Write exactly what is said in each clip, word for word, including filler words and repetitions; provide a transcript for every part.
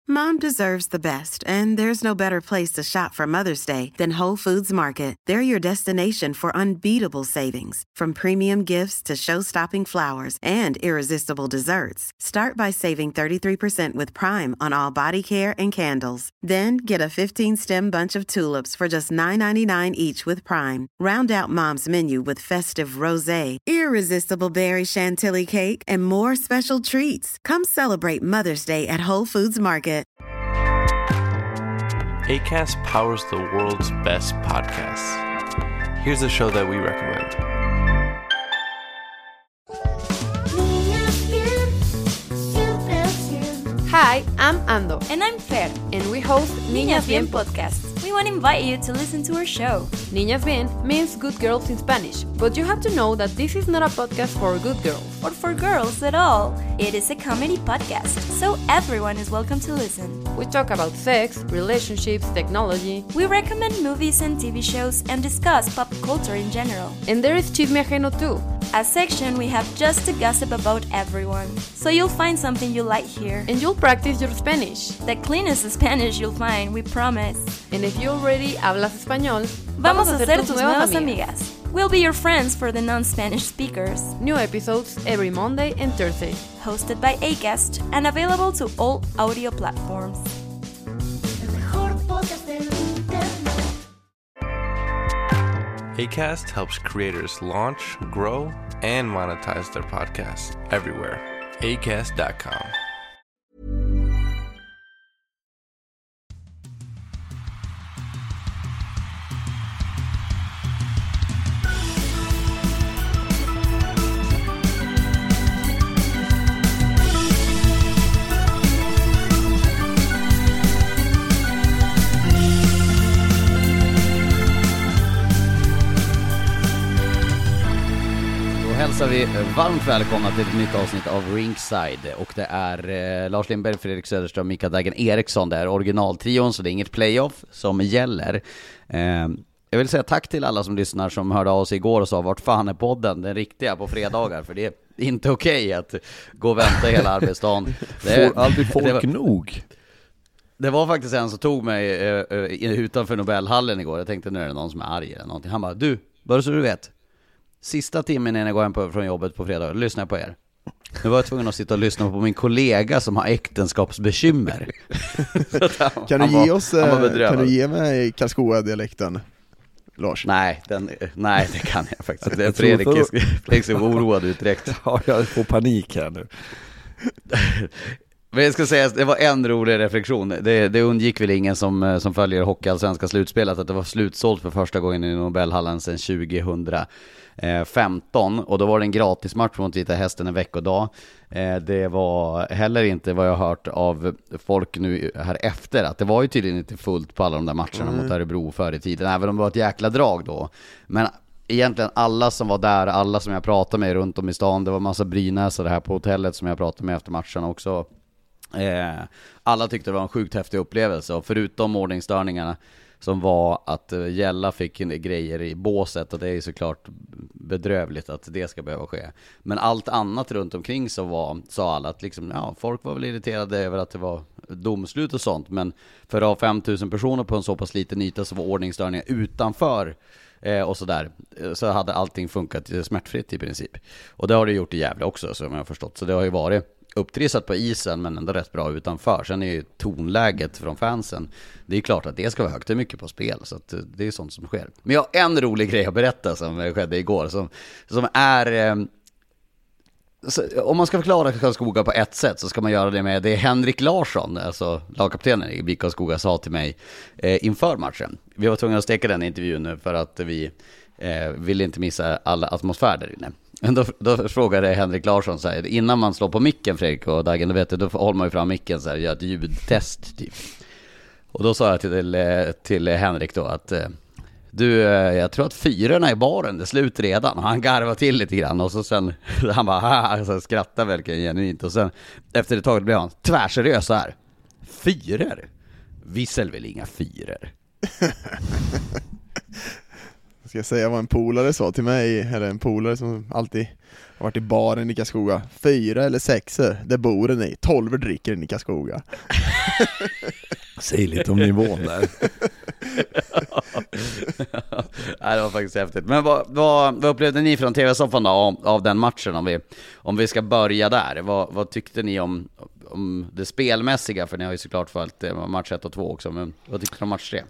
Mom deserves the best, and there's no better place to shop for Mother's Day than Whole Foods Market. They're your destination for unbeatable savings, from premium gifts to show-stopping flowers and irresistible desserts. Start by saving thirty-three percent with Prime on all body care and candles. Then get a fifteen-stem bunch of tulips for just nine ninety-nine each with Prime. Round out Mom's menu with festive rosé, irresistible berry chantilly cake, and more special treats. Come celebrate Mother's Day at Whole Foods Market. Acast powers the world's best podcasts. Here's a show that we recommend. Hi, I'm Ando. And I'm Fer. And we host Niñas Bien Podcast. We want to invite you to listen to our show. Niñas Bien means good girls in Spanish, but you have to know that this is not a podcast for good girls. Or for girls at all. It is a comedy podcast, so everyone is welcome to listen. We talk about sex, relationships, technology. We recommend movies and T V shows and discuss pop culture in general. And there is Chisme Ajeno too. A section we have just to gossip about everyone. So you'll find something you like here. And you'll practice your Spanish. The cleanest Spanish you'll find, we promise. And if you already hablas español, vamos a ser tus nuevas amigas. We'll be your friends for the non-Spanish speakers. New episodes every Monday and Thursday. Hosted by Acast and available to all audio platforms. Acast helps creators launch, grow, and monetize their podcasts everywhere. Acast dot com. Hälsar vi varmt välkomna till ett nytt avsnitt av Ringside. Och det är eh, Lars Lindberg, Fredrik Söderström, Mikael Dagen Eriksson. Det är originaltrion, så det är inget playoff som gäller. eh, Jag vill säga tack till alla som lyssnar, som hörde av sig igår och sa vart fan är podden, den riktiga, på fredagar. För det är inte okej att gå och vänta hela arbetsdagen. Det är, Får aldrig folk det var, nog. Det var faktiskt en som tog mig eh, utanför Nobelhallen igår. Jag tänkte, nu är det någon som är arg eller någonting. Han bara, du, bara så du vet, sista timmen innan jag går hem på, från jobbet på fredag, lyssnar jag på er. Nu var jag tvungen att sitta och lyssna på min kollega som har äktenskapsbekymmer. Kan du ge oss, kan du ge mig Karlskoga-dialekten, Lars? Nej, den, nej, det kan jag faktiskt. Det är Fredrik är så oroad ut direkt. Ja, jag får panik här nu. Men jag ska säga, det var en rolig reflektion. Det, det undgick väl ingen som, som följer hockeyallsvenska slutspelet att det var slutsålt för första gången i Nobelhallen sedan tjugohundrafemton. Och då var det en gratis match mot Vita Hästen en veckodag. Det var heller inte vad jag har hört av folk nu här efter, att det var ju tydligen inte fullt på alla de där matcherna mm. mot Örebro förr i tiden, även om det var ett jäkla drag då. Men egentligen alla som var där, alla som jag pratade med runt om i stan, det var massa Brynäs och det här på hotellet som jag pratade med efter matchen också. Eh, alla tyckte det var en sjukt häftig upplevelse, och förutom ordningsstörningarna som var att uh, Gälla fick grejer i båset, och det är ju såklart bedrövligt att det ska behöva ske. Men allt annat runt omkring så var, sa alla att liksom, ja, folk var väl irriterade över att det var domslut och sånt, men för att ha fem tusen personer på en så pass liten yta så var ordningsstörningar utanför eh, och sådär, så hade allting funkat smärtfritt i princip. Och det har det gjort i Gävle också, som jag har förstått, så det har ju varit upptrissat på isen men ändå rätt bra utanför. Sen är ju tonläget från fansen, det är klart att det ska vara högt, det är mycket på spel, så att det är sånt som sker. Men jag har en rolig grej att berätta som skedde igår, som, som är eh, så, om man ska förklara Karlskoga på ett sätt så ska man göra det med det Henrik Larsson, alltså lagkaptenen i B I K Karlskoga, sa till mig eh, inför matchen. Vi var tvungna att steka den intervjun nu för att vi eh, ville inte missa alla atmosfär där inne. Men då, då frågade Henrik Larsson så här, innan man slår på micken, Fredrik och Dagen, du vet, då håller man ju fram micken så här, gör ett ljudtest typ. Och då sa jag till, till Henrik då att du, jag tror att fyrorna i baren, det är slut redan. Han garvar till lite grann och så sen, han bara, alltså, skrattar verkligen genuint. Och sen efter ett tag blev han tvärseriös så här, fyror? Vissel väl inga fyror? Ska jag säga vad en polare sa till mig, eller en polare som alltid har varit i baren i Karlskoga. Fyra eller sexer, det bor ni. Tolv dricker ni i Karlskoga. Säg lite om nivån där. Nej, det var faktiskt häftigt. Men vad, vad, vad upplevde ni från tv-soffan då, av, av den matchen? Om vi, om vi ska börja där. Vad, vad tyckte ni om, om det spelmässiga? För ni har ju såklart följt match ett och två också. Men vad tyckte ni om match tre?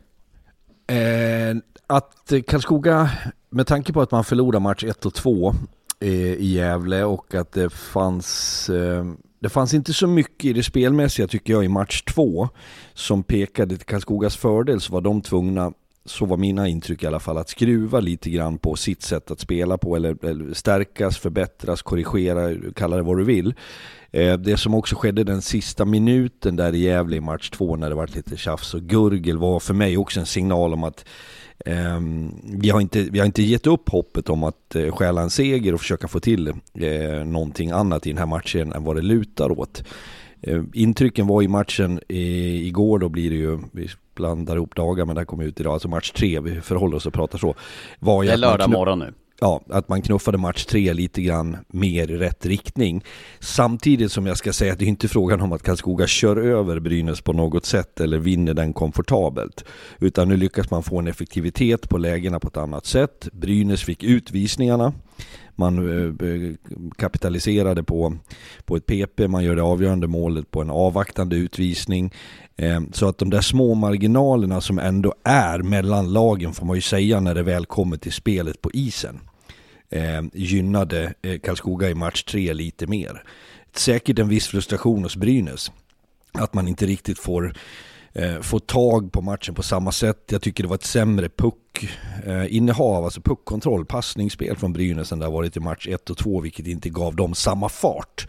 Eh, att Karlskoga, med tanke på att man förlorade match ett och två eh, i Gävle och att det fanns... Eh, Det fanns inte så mycket i det spelmässiga tycker jag i match två som pekade till Karlskogas fördel, så var de tvungna, så var mina intryck i alla fall, att skruva lite grann på sitt sätt att spela på, eller, eller stärkas, förbättras, korrigera, kalla det vad du vill. Eh, det som också skedde den sista minuten där i Gävle i match två när det var lite tjafs och gurgel var för mig också en signal om att Um, vi, har inte, vi har inte gett upp hoppet om att uh, stjäla en seger och försöka få till uh, någonting annat i den här matchen än vad det lutar åt. Uh, intrycken var i matchen i, igår, då blir det ju, vi blandar ihop dagar men det här kommer ut idag, alltså match tre, vi förhåller oss och pratar så. Var det är lördag morgon nu. Ja, att man knuffade match tre lite grann mer i rätt riktning. Samtidigt som jag ska säga att det är inte frågan om att Karlskoga kör över Brynäs på något sätt eller vinner den komfortabelt. Utan nu lyckas man få en effektivitet på lägena på ett annat sätt. Brynäs fick utvisningarna. Man eh, kapitaliserade på, på ett P P. Man gör det avgörande målet på en avvaktande utvisning. Eh, så att de där små marginalerna som ändå är mellan lagen, får man ju säga när det väl kommer till spelet på isen, eh, gynnade eh, Karlskoga i match tre lite mer. Säkert en viss frustration hos Brynäs att man inte riktigt får eh, få tag på matchen på samma sätt. Jag tycker det var ett sämre puck eh, innehav, alltså puckkontroll, passningsspel från Brynäs än det har varit i match ett och två, vilket inte gav dem samma fart.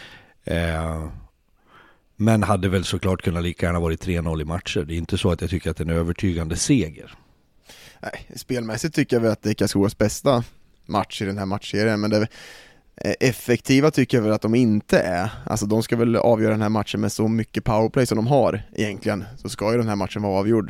Eh, men hade väl såklart kunnat lika gärna varit tre noll i matcher. Det är inte så att jag tycker att det är en övertygande seger. Nej, spelmässigt tycker jag väl att det är Karlskogas bästa match i den här matchserien, men det effektiva tycker jag väl att de inte är. Alltså de ska väl avgöra den här matchen med så mycket powerplay som de har egentligen, så ska ju den här matchen vara avgjord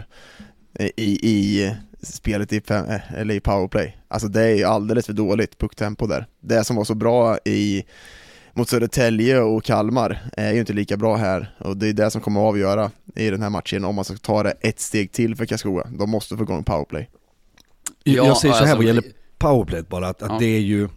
i, i spelet i, fem, eller i powerplay. Alltså det är ju alldeles för dåligt pucktempo där. Det som var så bra i mot Södertälje och Kalmar är ju inte lika bra här, och det är det som kommer att avgöra i den här matchen om man ska ta det ett steg till för Karlskoga. De måste få igång powerplay. Ja, jag säger så här alltså, vad gäller powerplay bara att, att ja. det är ju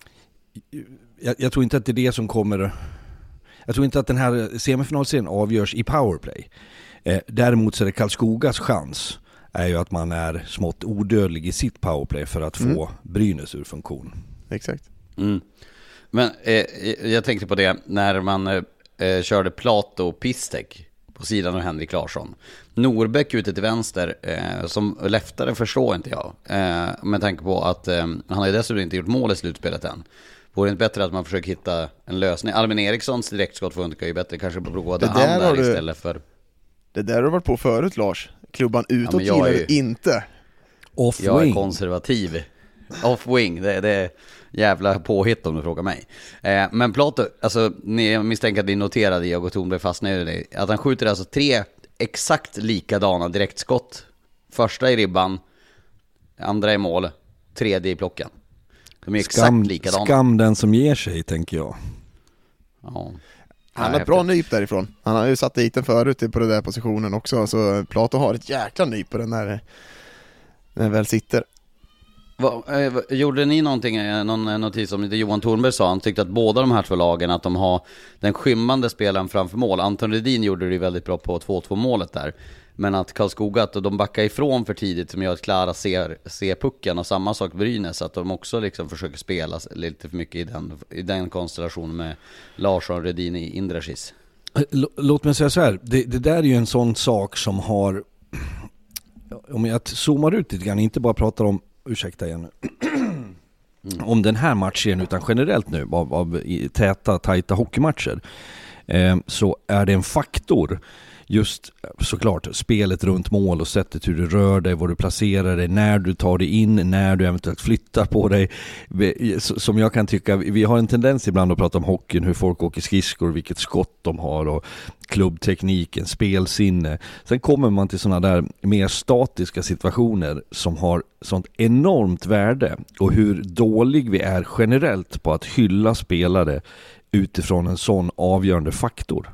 jag, jag tror inte att det är det som kommer. Jag tror inte att den här semifinalserien avgörs i powerplay. Eh, däremot så är det Karlskogas chans är ju att man är smått odödlig i sitt powerplay för att få mm. Brynäs ur funktion. Exakt. Mm. Men eh, jag tänkte på det när man eh, körde Plato och Pistek på sidan av Henrik Larsson. Norbäck ute till vänster, eh, som leftare förstår inte jag. Eh, med tanke på att eh, han har ju dessutom inte gjort mål i slutspelet än. Vore det inte bättre att man försöker hitta en lösning? Albin Erikssons direktskott funkar ju bättre, kanske på provade han där, där istället för... Det där har du varit på förut, Lars. Klubban utåt ja, gillar ju... inte. Off-wing. Jag är konservativ. Off-wing, det, det är jävla påhitt om du frågar mig. Eh, men Plato, alltså ni misstänker att ni noterade Jago Thornberg fastnade i det. Att han skjuter alltså tre exakt likadana direktskott. Första i ribban, andra i mål, tredje i plockan. De är exakt skam, likadana. Skam den som ger sig, tänker jag. Ja. Han har ett bra nyp därifrån. Han har ju satt dit den förut på den där positionen också. Så Plato har ett jäkla nyp på den när, när den väl sitter. Va, eh, gjorde ni någonting, någon notis om det Johan Thornberg sa? Han tyckte att båda de här två lagen, att de har den skymmande spelaren framför mål. Anton Redin gjorde det väldigt bra på två två målet där. Men att Karlskoga, att de backar ifrån för tidigt som gör att Klara ser, ser pucken. Och samma sak Brynäs, att de också liksom försöker spela lite för mycket i den, i den konstellationen med Larsson och Redin i Indrashis. L- låt mig säga så här, det, det där är ju en sån sak som har, om jag zoomar ut lite grann, inte bara pratar om, ursäkta igen nu, mm. om den här matchen utan generellt nu av, av täta, tajta hockeymatcher, eh, så är det en faktor. just såklart spelet runt mål och sättet hur du rör dig, var du placerar dig, när du tar dig in, när du eventuellt flyttar på dig. Som jag kan tycka, vi har en tendens ibland att prata om hockeyn, hur folk åker skridskor, vilket skott de har och klubbtekniken, spelsinne. Sen kommer man till sådana där mer statiska situationer som har sånt enormt värde, och hur dålig vi är generellt på att hylla spelare utifrån en sån avgörande faktor.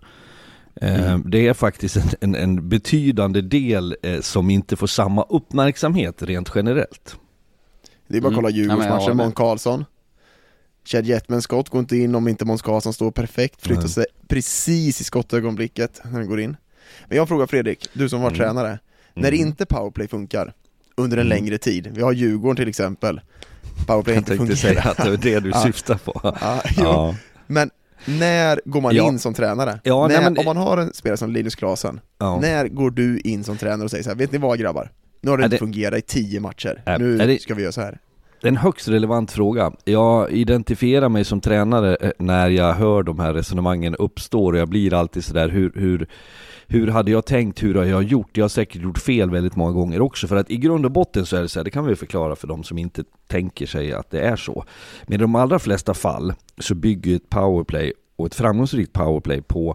Mm. Det är faktiskt en, en, en betydande del eh, som inte får samma uppmärksamhet rent generellt. Det är bara att kolla Djurgårdsmatchen, mm. Måns Karlsson. Chad Jetmans skott går inte in om inte Måns Karlsson står perfekt, flyttar mm. sig precis i skottögonblicket när den går in. Men jag frågar Fredrik, du som var mm. tränare, mm. när inte powerplay funkar under en mm. längre tid, vi har Djurgården till exempel, powerplay inte fungerar. Jag tänkte säga att det är det du ja. syftar på. Ja, ja. Men när går man ja. in som tränare? Ja, när, nej, men... Om man har en spelare som Linus Klasen, ja. när går du in som tränare och säger så här, vet ni vad grabbar? Nu har det inte det... fungerat i tio matcher, är... nu är det... ska vi göra så här. Det är en högst relevant fråga. Jag identifierar mig som tränare när jag hör de här resonemangen uppstår, och jag blir alltid så där, hur, hur, hur hade jag tänkt, hur har jag gjort? Jag har säkert gjort fel väldigt många gånger också, för att i grund och botten så är det så här, det kan vi förklara för de som inte tänker sig att det är så. Men i de allra flesta fall så bygger ett powerplay och ett framgångsrikt powerplay på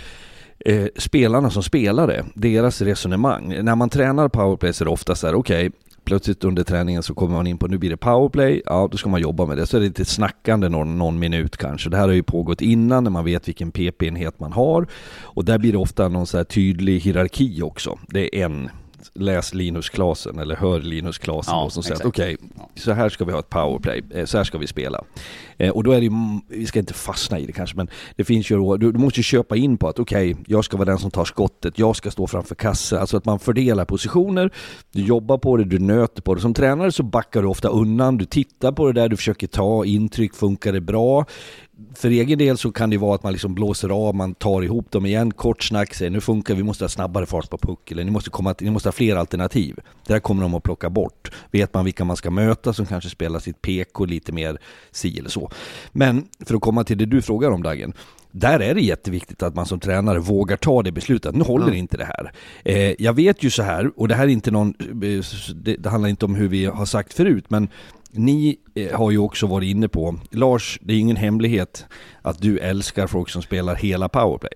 eh, spelarna som spelare, deras resonemang. När man tränar powerplay så är det ofta så här, okej, okay, plötsligt under träningen så kommer man in på, nu blir det powerplay, ja då ska man jobba med det. Så är det lite snackande någon, någon minut kanske. Det här har ju pågått innan när man vet vilken P P-enhet man har. Och där blir det ofta någon så här tydlig hierarki också. Det är en, läs Linus Klasen eller hör Linus Klasen ja, och som säger att okej, okay, så här ska vi ha ett powerplay, så här ska vi spela. Eh, och då är det ju, vi ska inte fastna i det kanske, men det finns ju, du, du måste ju köpa in på att okej, okay, jag ska vara den som tar skottet, jag ska stå framför kassen, alltså att man fördelar positioner, du jobbar på det, du nöter på det. Som tränare så backar du ofta undan, du tittar på det där, du försöker ta intryck, funkar det bra? För egen del så kan det vara att man liksom blåser av, man tar ihop dem igen, kort snack, säger nu funkar, vi måste ha snabbare fart på puck, eller ni måste, komma, ni måste ha fler alternativ. Det där kommer de att plocka bort. Vet man vilka man ska möta som kanske spelar sitt P K lite mer si eller så. Men för att komma till det du frågar om, Dagen, där är det jätteviktigt att man som tränare vågar ta det beslutet. Nu håller mm. inte det här. Eh, jag vet ju så här, och det här är inte någon, det, det handlar inte om hur vi har sagt förut, men ni eh, har ju också varit inne på, Lars, det är ingen hemlighet att du älskar folk som spelar hela powerplay.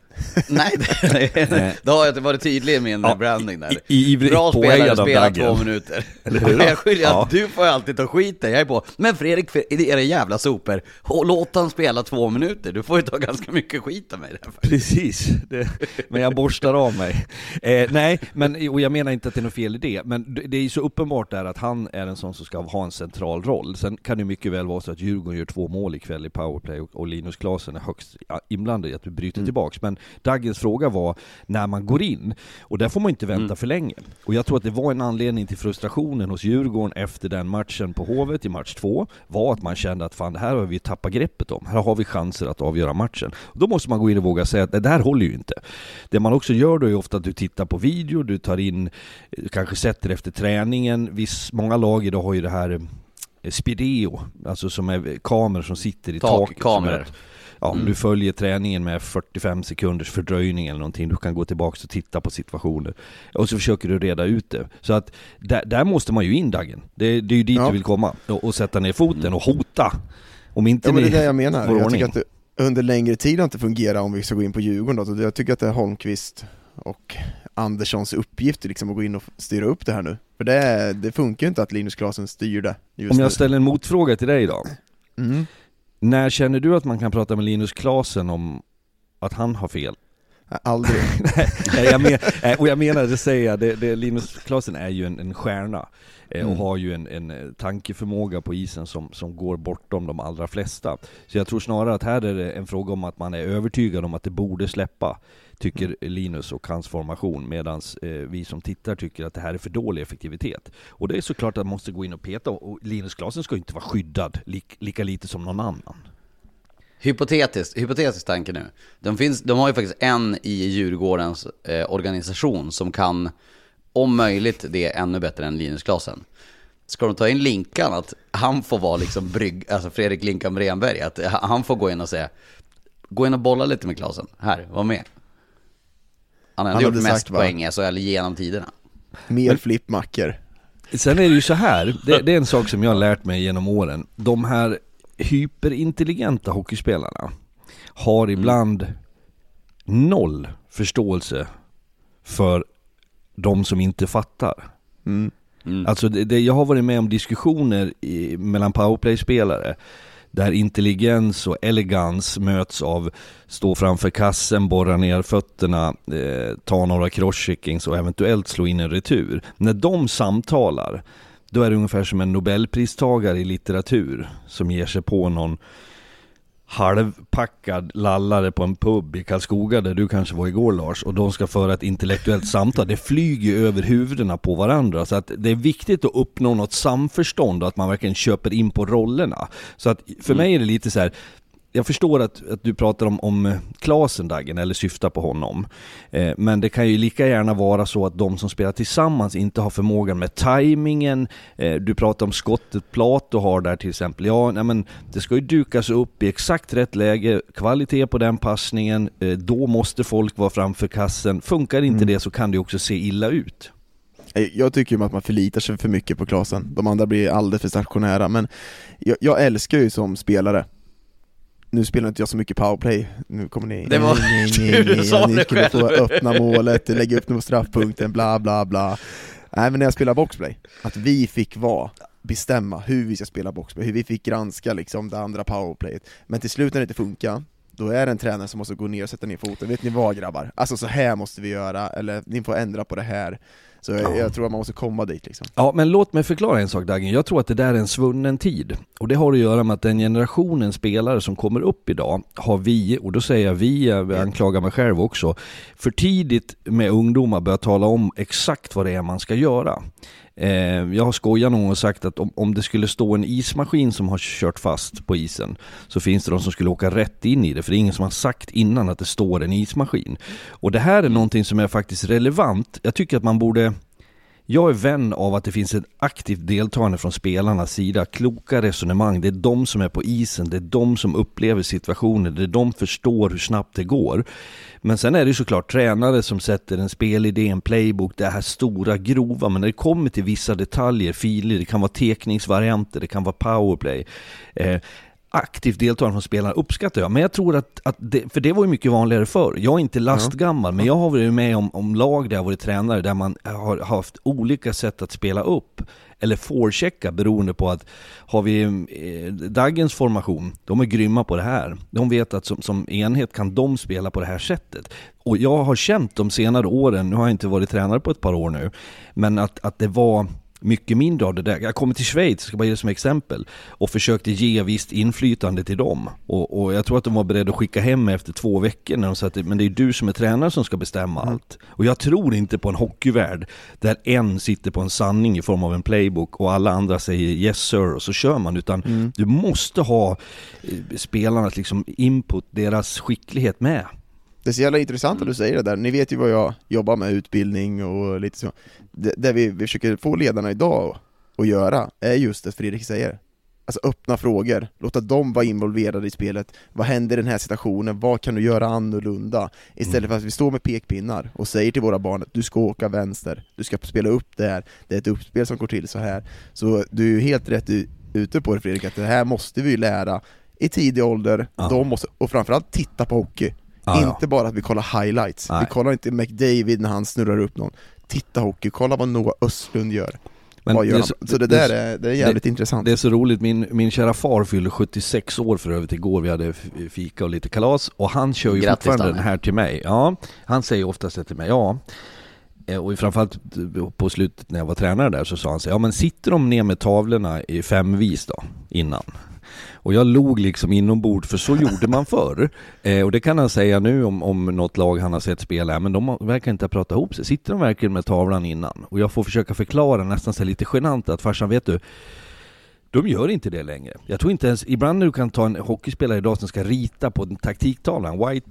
Nej, det, då har jag varit tydlig i min ja, branding där. I, i, Bra spelare spelar två minuter. Eller hur? Jag skiljer ja. att du får alltid ta skiten. Jag är på, men Fredrik, det är det jävla super. Låt han spela två minuter. Du får ju ta ganska mycket skit av mig där. Precis, det, men jag borstar av mig. Eh, nej, men, och jag menar inte att det är något fel i det. Men det är ju så uppenbart där att han är en sån som ska ha en central roll. Sen kan det mycket väl vara så att Djurgården gör två mål ikväll i powerplay och, och Linus Klasen är högst inblandad i att vi bryter mm. tillbaks. Men Daggens fråga var när man går in, och där får man inte vänta mm. för länge. Och jag tror att det var en anledning till frustrationen hos Djurgården efter den matchen på Hovet i match två, var att man kände att fan, det här har vi tappat greppet om. Här har vi chanser att avgöra matchen. Och då måste man gå in och våga säga att det här håller ju inte. Det man också gör då är ofta att du tittar på video, du tar in, kanske sätter efter träningen. Viss, många lag idag har ju det här Spideo, alltså som är kameror som sitter i taket. Takkameror. Ja, om mm. du följer träningen med fyrtiofem sekunders fördröjning eller någonting, du kan gå tillbaka och titta på situationer. Och så försöker du reda ut det. Så att där, där måste man ju in, Dagen. Det, det är ju dit ja. du vill komma. Och, och sätta ner foten och hota. Om inte ja, men det är det jag menar. Jag tycker att det under längre tid har inte fungerat om vi ska gå in på Djurgården. Då. Jag tycker att det är Holmqvist och Anderssons uppgift liksom att gå in och styra upp det här nu. För det, det funkar ju inte att Linus Klasen styr det. Just om jag nu. ställer en motfråga till dig då. Mm. När känner du att man kan prata med Linus Klasen om att han har fel? Aldrig. Nej, jag men, och jag menar det säger jag, det, det, Linus Klasen är ju en, en stjärna eh, och mm. har ju en, en tankeförmåga på isen som, som går bortom de allra flesta. Så jag tror snarare att här är det en fråga om att man är övertygad om att det borde släppa, tycker mm. Linus och hans formation, medan eh, vi som tittar tycker att det här är för dålig effektivitet. Och det är såklart att man måste gå in och peta, och Linus Klasen ska inte vara skyddad li, lika lite som någon annan. Hypotetiskt, hypotetisk tanke nu. De, finns, de har ju faktiskt en i Djurgårdens eh, organisation som kan, om möjligt, det är ännu bättre än Linus Klasen. Ska de ta in Linkan, att han får vara liksom brygg, alltså Fredrik Linkan Brenberg, att han får gå in och säga, gå in och bolla lite med Klasen. Här, var med. Han hade Han gjort hade mest sagt, va? poäng i S H L genom tiderna. Mer flippmackor. Sen är det ju så här, det, det är en sak som jag har lärt mig genom åren. De här hyperintelligenta hockeyspelarna har ibland noll förståelse för de som inte fattar. Mm. Mm. Alltså det, det, jag har varit med om diskussioner i, mellan powerplay-spelare där intelligens och elegans möts av stå framför kassen, borra ner fötterna, eh, ta några crosscheckings och eventuellt slå in en retur. När de samtalar, då är det ungefär som en Nobelpristagare i litteratur som ger sig på någon halvpackad lallare på en pub i Karlskoga där du kanske var igår, Lars, och de ska föra ett intellektuellt samtal. Det flyger över huvudena på varandra, så att det är viktigt att uppnå något samförstånd och att man verkligen köper in på rollerna. Så att för mig är det lite så här. Jag förstår att, att du pratar om, om Klasendagen eller syftar på honom. Eh, men det kan ju lika gärna vara så att de som spelar tillsammans inte har förmågan med tajmingen. Eh, du pratar om skottet Plato har där till exempel. Ja, nej, men det ska ju dukas upp i exakt rätt läge. Kvalitet på den passningen. Eh, då måste folk vara framför kassen. Funkar inte mm. det så kan det också se illa ut. Jag tycker ju att man förlitar sig för mycket på Klasen. De andra blir alldeles för stationära. Men jag, jag älskar ju som spelare. Nu spelar inte jag så mycket powerplay. Nu kommer ni. Det var nej, nej, nej, du nej, sa ni det skulle själv. få öppna målet, lägga upp på straffpunkten, bla bla bla. Nej, men när jag spelar boxplay, att vi fick vara bestämma hur vi ska spela boxplay, hur vi fick granska liksom det andra powerplayet. Men till slut när det inte funkar, då är det en tränare som måste gå ner och sätta ner foten. Vet ni vad, grabbar? Alltså så här måste vi göra, eller ni får ändra på det här. Så jag, jag tror att man måste komma dit liksom. Ja, men låt mig förklara en sak, Dagen. Jag tror att det där är en svunnen tid. Och det har att göra med att den generationen spelare som kommer upp idag har vi, och då säger jag vi, jag anklagar mig själv också, för tidigt med ungdomar börjat tala om exakt vad det är man ska göra. Eh, jag har skojat någon och sagt att om, om det skulle stå en ismaskin som har kört fast på isen, så finns det de som skulle åka rätt in i det, för det är ingen som har sagt innan att det står en ismaskin. Och det här är någonting som är faktiskt relevant. Jag tycker att man borde, jag är vän av att det finns ett aktivt deltagande från spelarnas sida, kloka resonemang. Det är de som är på isen, det är de som upplever situationer, det är de som förstår hur snabbt det går. Men sen är det ju såklart tränare som sätter en spelidé, en playbook, det här stora, grova. Men när det kommer till vissa detaljer, filer, det kan vara tekningsvarianter, det kan vara powerplay. Eh, aktivt deltagande från spelarna uppskattar jag. Men jag tror att, att det, för det var ju mycket vanligare förr. Jag är inte lastgammal, men jag har varit med om, om lag där jag har varit tränare där man har haft olika sätt att spela upp eller forechecka beroende på att har vi eh, Dagens formation, de är grymma på det här. De vet att som, som enhet kan de spela på det här sättet. Och jag har känt de senare åren, nu har jag inte varit tränare på ett par år nu, men att, att det var mycket mindre av det där. Jag kommer till Schweiz, ska bara ge det som exempel, och försökte ge visst inflytande till dem. Och, och jag tror att de var beredda att skicka hem efter två veckor när de sa att men det är du som är tränare som ska bestämma mm. allt. Och jag tror inte på en hockeyvärld där en sitter på en sanning i form av en playbook och alla andra säger yes sir och så kör man, utan mm. du måste ha spelarnas liksom input, deras skicklighet med. Det är så jävla intressant att du säger det där. Ni vet ju vad jag jobbar med, utbildning och lite så. Det, det vi, vi försöker få ledarna idag att göra är just det Fredrik säger. Alltså öppna frågor, låta dem vara involverade i spelet. Vad händer i den här situationen? Vad kan du göra annorlunda? Istället mm. för att vi står med pekpinnar och säger till våra barn att du ska åka vänster, du ska spela upp det här, det är ett uppspel som går till så här. Så du är ju helt rätt ute på det, Fredrik, att det här måste vi lära i tidig ålder. Ja. De måste, och framförallt titta på hockey. Ah, inte ja. bara att vi kollar highlights. Nej. Vi kollar inte McDavid när han snurrar upp någon. Titta hockey, kolla vad Noah Östlund gör. Men vad gör det, han? Så det, det där är, det är jävligt det, intressant. Det är så roligt, min, min kära far fyllde sjuttiosex år för övrigt igår. Vi hade fika och lite kalas. Och han kör ju Grattis, fortfarande den här till mig. Ja, han säger oftast till mig, ja. Och framförallt på slutet när jag var tränare där så sa han så, ja men sitter de ner med tavlorna i femvis då, innan? Och jag log liksom inombord, för så gjorde man förr. Eh, och det kan han säga nu om, om något lag han har sett spela. Men de verkar inte prata ihop sig. Sitter de verkligen med tavlan innan? Och jag får försöka förklara nästan så lite genant att farsan, vet du, de gör inte det längre. Jag tror inte ens, ibland när du kan ta en hockeyspelare idag som ska rita på en taktiktavla, en whiteboard.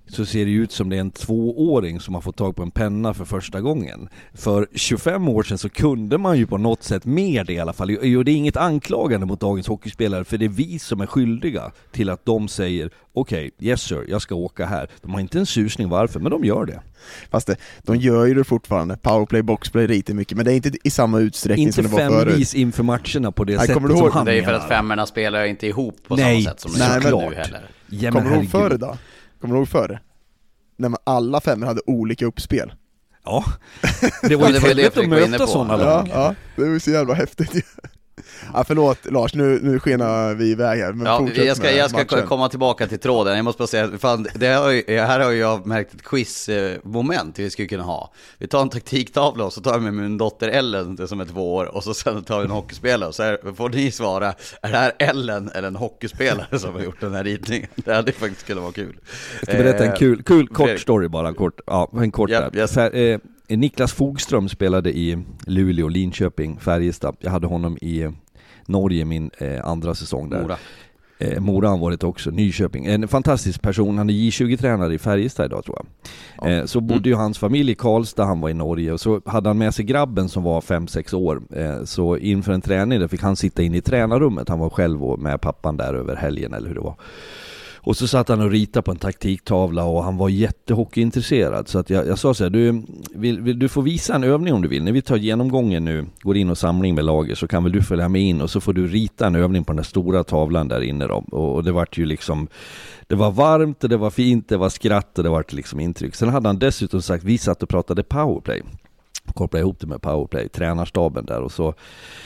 så ser det ut som det är en tvååring som har fått tag på en penna för första gången. För tjugofem år sedan så kunde man ju på något sätt med det i alla fall. Och det är inget anklagande mot dagens hockeyspelare, för det är vi som är skyldiga till att de säger okej, okay, yes sir, jag ska åka här. De har inte en susning varför, men de gör det. Fast det, de gör ju det fortfarande. Powerplay, boxplay, lite mycket, men det är inte i samma utsträckning inte som det var förut. Inte femvis inför matcherna på det Nej, sättet som han Det är för menar. att femmorna spelar inte ihop på Nej, samma sätt som nej, det men- nu heller. Ja, men Kommer du ihåg herregud. före då? Kommer du ihåg före? När man alla femmor hade olika uppspel. Ja, det var ju Ja, det var ju det trevligt att Fredrik var inne möta på. sådana Ja, lag. ja, det var så jävla häftigt. Ja, förlåt Lars, nu, nu skenar vi iväg här, men Ja, fortsätt jag ska, med jag ska matchen. komma tillbaka till tråden. Jag måste bara säga, fan, det har ju, här har jag märkt ett quizmoment vi skulle kunna ha. Vi tar en taktiktavla och så tar jag med min dotter Ellen som är två år och så sen tar vi en hockeyspelare och så här, får ni svara, är det här Ellen eller en hockeyspelare som har gjort den här ritningen? Det hade faktiskt kunnat vara kul. Jag ska berätta en kul, kul kort Fredrik. story bara, kort, ja, en kort Ja, där. yes. Fär, eh, Niklas Fogström spelade i Luleå, Linköping, Färjestad. Jag hade honom i Norge min eh, andra säsong där. Mora. Eh, Mora har varit också, Nyköping. En fantastisk person, han är J tjugo-tränare i Färjestad idag tror jag. Eh, så bodde ju hans familj i Karlstad, han var i Norge. Och så hade han med sig grabben som var fem sex år. Eh, så inför en träning där fick han sitta in i tränarrummet. Han var själv och med pappan där över helgen eller hur det var. Och så satt han och ritade på en taktiktavla och han var jättehockeyintresserad. Så att jag, jag sa så här, du, vill, vill, du får visa en övning om du vill. När vi tar genomgången nu, går in och samling med lager, så kan väl du följa med in och så får du rita en övning på den där stora tavlan där inne då. Och, och det var ju liksom, det var varmt, det var fint, det var skratt och det var liksom intryck. Sen hade han dessutom sagt, vi satt och pratade powerplay. Kopplade ihop det med powerplay, tränarstaben där och så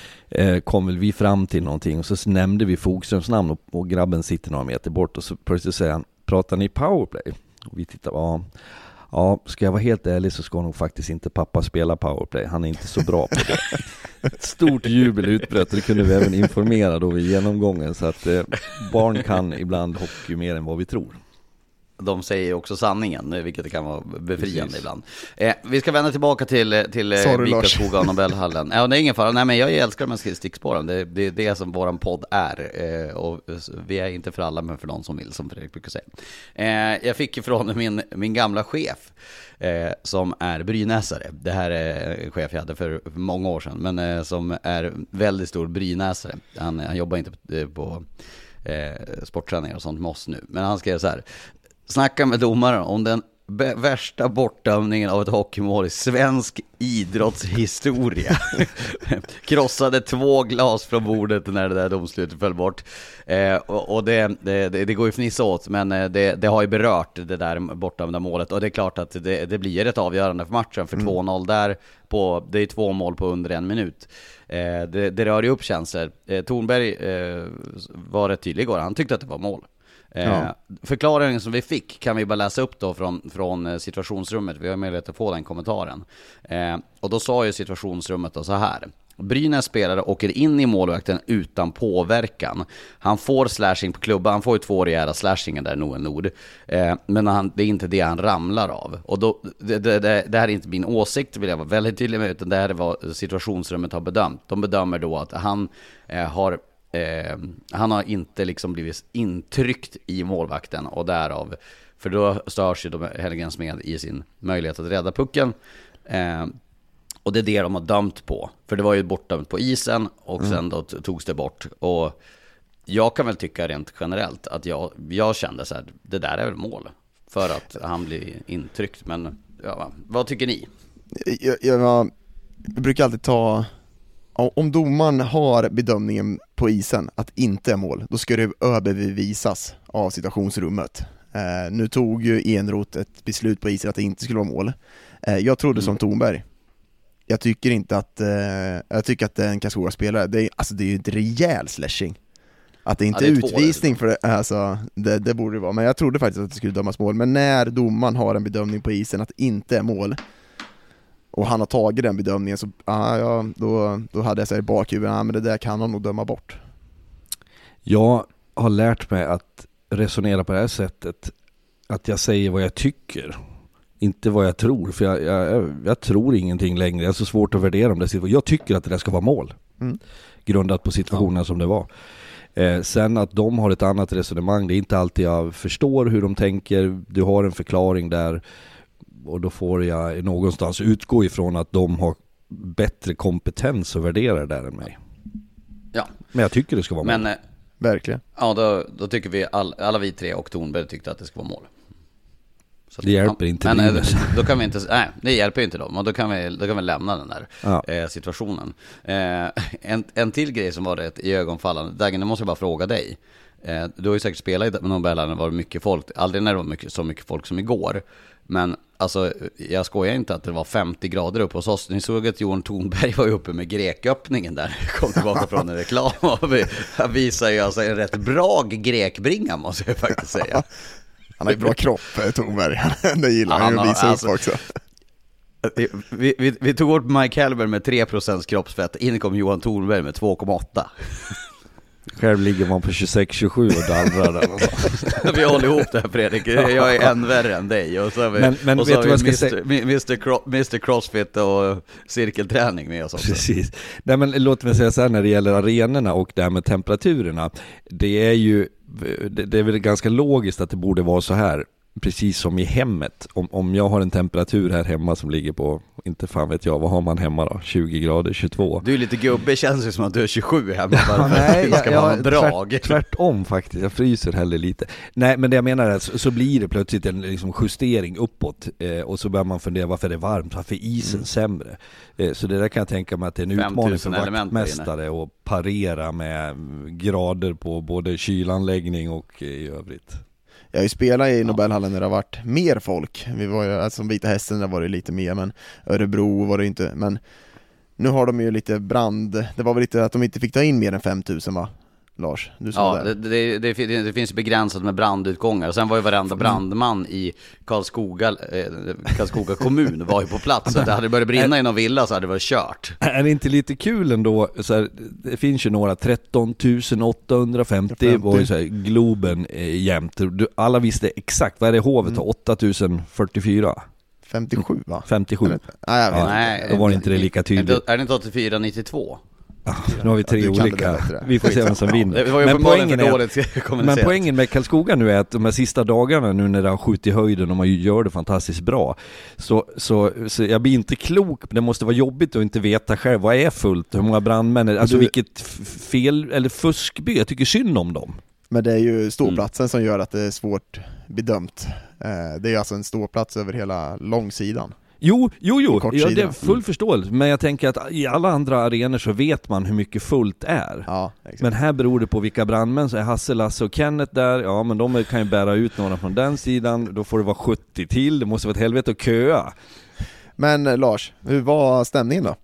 Eh, kom väl vi fram till någonting och så nämnde vi Fogströms namn och, och grabben sitter några meter bort och så plötsligt säger han, pratar ni powerplay? Och vi tittar, ja, ja, ska jag vara helt ärlig så ska nog faktiskt inte pappa spela powerplay, han är inte så bra på det. Ett stort jubel utbröt och det kunde vi även informera då vid genomgången, så att eh, barn kan ibland hockey mer än vad vi tror. De säger också sanningen, vilket kan vara befriande Precis. ibland. Eh, vi ska vända tillbaka till, till eh, Vikarskoga och Nobelhallen. Ja, det är ingen fara. Nej, men jag älskar de här stickspåren. Det, det är det som våran podd är. Eh, och vi är inte för alla, men för någon som vill, som Fredrik brukar säga. Eh, jag fick ifrån min, min gamla chef, eh, som är brynäsare. Det här är en chef jag hade för, för många år sedan, men eh, som är väldigt stor brynäsare. Han, han jobbar inte på, på eh, sportträningar och sånt med oss nu. Men han skrev så här: snacka med domaren om den b- värsta bortdömningen av ett hockeymål i svensk idrottshistoria. Krossade två glas från bordet när det där domslutet föll bort. Eh, och och det, det, det går ju fnissa åt, men det, det har ju berört det där bortdömda målet. Och det är klart att det, det blir ett avgörande för matchen, för mm. två noll där. På, det är två mål på under en minut. Eh, det, det rör ju upp känslor. Eh, Thornberg eh, var rätt tydlig igår. Han tyckte att det var mål. Ja. Eh, förklaringen som vi fick kan vi bara läsa upp då från, från situationsrummet. Vi har möjlighet att få den kommentaren. Eh, och då sa ju situationsrummet då så här: Brynäs spelare åker in i målvakten utan påverkan. Han får slashing på klubban. Han får ju två rejäla slashingar där, nog en nord. Eh, men han, det är inte det han ramlar av. Och då, det, det, det, det här är inte min åsikt, vill jag vara väldigt tydlig med, utan det här är vad situationsrummet har bedömt. De bedömer då att han eh, har Eh, han har inte liksom blivit intryckt i målvakten, och därav, för då störs ju de Hellgrens med i sin möjlighet att rädda pucken, eh, och det är det de har dömt på, för det var ju bortdömt på isen och mm. sen då togs det bort. Och jag kan väl tycka rent generellt att jag, jag kände så här, det där är väl mål för att han blir intryckt, men ja, vad tycker ni? Jag, jag, jag brukar alltid ta, om domaren har bedömningen på isen att inte är mål, då ska det överbevisas av situationsrummet. Eh, nu tog ju Enroth ett beslut på isen att det inte skulle vara mål. Eh, jag trodde mm. som Thornberg. Jag tycker inte att eh, jag tycker att det är en Karlskoga-spelare. Det är, alltså det är ju ett rejäl slashing. Att det inte ja, det är utvisning för det, alltså, det, det borde det vara. Men jag trodde faktiskt att det skulle dömas mål. Men när domaren har en bedömning på isen att det inte är mål, och han har tagit den bedömningen, så ah, ja, då, då hade jag sagt i bakhuvudet, ah, men det där kan han nog döma bort. Jag har lärt mig att resonera på det här sättet, att jag säger vad jag tycker, inte vad jag tror, för jag, jag, jag tror ingenting längre. Det är så svårt att värdera om det. Jag tycker att det där ska vara mål, mm. grundat på situationen ja. som det var. Eh, sen att de har ett annat resonemang, det är inte alltid jag förstår hur de tänker. Du har en förklaring där och då får jag någonstans utgå ifrån att de har bättre kompetens att värdera det där än mig. Ja. Men jag tycker det ska vara mål. Men, Verkligen. Ja, då, då tycker vi, all, alla vi tre och Thornberg tyckte att det ska vara mål. Så det hjälper ja, inte. Men då kan vi inte, nej, det hjälper inte dem. Och då kan vi, då kan vi lämna den där ja. eh, situationen. Eh, en, en till grej som var rätt i ögonfallande. Dagen, jag måste bara fråga dig. Eh, du har ju säkert spelat i Nobelhallen, det var mycket folk. Aldrig när det var mycket, så mycket folk som igår. Men alltså, jag skojar inte att det var femtio grader upp hos oss. Ni såg att Johan Thornberg var uppe med greköppningen där. Kom tillbaka från en reklam. Han visar ju alltså en rätt bra grekbringa, måste jag faktiskt säga. Han har ju bra kropp, Thornberg. Det gillar han ju att visa alltså, upp också. Vi, vi, vi tog bort Mike Hellberg med tre procent kroppsfett. In kom Johan Thornberg med två komma åtta. Själv ligger man på tjugosex tjugosju och dallrar där. Vi håller ihop det här, Fredrik. Jag är än värre än dig. Och så har vi, men, men och så vet har du vad vi jag ska mister, säga? mister, Cro, mister Crossfit och cirkelträning med oss också. Precis. Nej, men låt mig säga så här när det gäller arenorna och det här med temperaturerna. Det är ju det, det är väl ganska logiskt att det borde vara så här. Precis som i hemmet. Om, om jag har en temperatur här hemma som ligger på, inte fan vet jag, vad har man hemma då? tjugo grader, tjugotvå. Du är lite gubbe, känns det som att du är tjugosju hemma. Ja, nej, jag, jag, drag. Tvärt, tvärtom faktiskt, jag fryser heller lite. Nej, men det jag menar är så, så blir det plötsligt en liksom, justering uppåt. Eh, och så börjar man fundera, varför är det varmt? Varför är isen mm. sämre? Eh, så det där kan jag tänka mig att det är en utmaning för vaktmästare att parera med grader på både kylanläggning och eh, i övrigt. Jag har ju spelat i Nobelhallen när det har varit mer folk. Vi var ju, alltså som Vita Hästen där var det lite mer, men Örebro var det inte. Men nu har de ju lite brand. Det var väl lite att de inte fick ta in mer än fem tusen, va? Lars, du sa ja, det. Det, det, det, det finns begränsat med brandutgångar. Sen var ju varenda brandman i Karlskoga, eh, Karlskoga kommun var ju på plats. Så det hade börjat brinna i någon villa så hade det varit kört. Är det inte lite kul ändå? Så här, det finns ju några tretton tusen åttahundrafemtio var ju så här, Globen eh, jämt. Alla visste exakt, vad är det hovet? Mm. åtta tusen fyrtiofyra femtiosju, va? femtiosju. Nej, jag vet. Ja, Nej, då var det inte det lika tydligt. Är det inte åttiofyra nittiotvå? Ah, nu har vi tre ja, olika. Vi får se vem som vinner. Det var ju men poängen, är, men poängen med Karlskoga nu är att de här sista dagarna nu när det har skjutit i höjden och man gör det fantastiskt bra. Så, så, så jag blir inte klok. Det måste vara jobbigt att inte veta själv. Vad är fullt? Hur många brandmän är det? Alltså du, vilket fel eller fuskby. Jag tycker synd om dem. Men det är ju ståplatsen mm. som gör att det är svårt bedömt. Det är alltså en ståplats över hela långsidan. Jo, jo, jo. Ja, det är full förståelse. Men jag tänker att i alla andra arenor så vet man hur mycket fullt är. Ja, exakt. Men här beror det på vilka brandmän. Så är Hasse, Lasse och Kenneth där. Ja, men de kan ju bära ut några från den sidan. Då får det vara sjuttio till. Det måste vara ett helvete att köa. Men Lars, hur var stämningen då?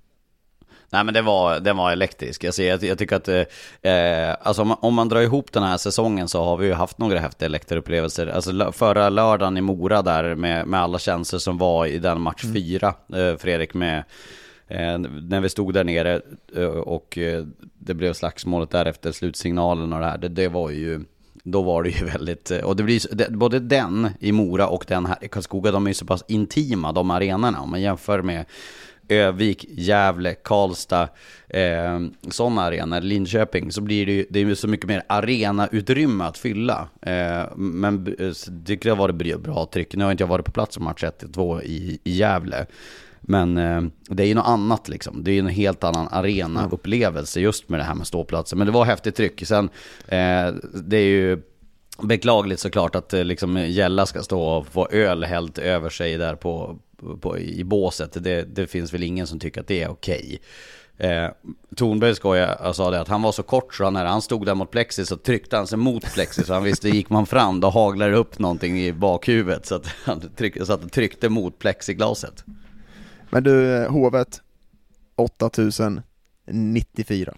Nej, men det var, den var elektrisk. Jag, ser, jag, jag tycker att eh, alltså om, man, om man drar ihop den här säsongen så har vi ju haft några häftiga läktarupplevelser. Alltså förra lördagen i Mora där med, med alla känslor som var i den match mm. fyra, eh, Fredrik, med eh, när vi stod där nere eh, och eh, det blev slagsmålet där efter slutsignalen och det här. Det, det var ju, då var det ju väldigt, och det blir det, både den i Mora och den här i Karlskoga, de är ju så pass intima, de arenorna, om man jämför med Övik, Gävle, Karlstad, eh, sådana arenor, Linköping, så blir det ju, det är ju så mycket mer arenautrymme att fylla. Eh, men det tycker jag var det bra tryck. Nu har inte jag varit på plats som match ett två i, i Gävle. Men eh, det är ju något annat liksom. Det är ju en helt annan arenaupplevelse just med det här med ståplatser. Men det var häftigt tryck. Sen, eh, det är ju beklagligt såklart att eh, liksom Gälla ska stå och få öl helt över sig där på På, i båset. Det, det finns väl ingen som tycker att det är okej. Eh, Thornberg skojar, sa det att han var så kort så när han stod där mot plexis så tryckte han sig mot plexis, så han visste, gick man fram då haglar det upp någonting i bakhuvudet, så att han tryck, så att det tryckte mot plexiglaset. Men du, hovet åtta tusen nittiofyra.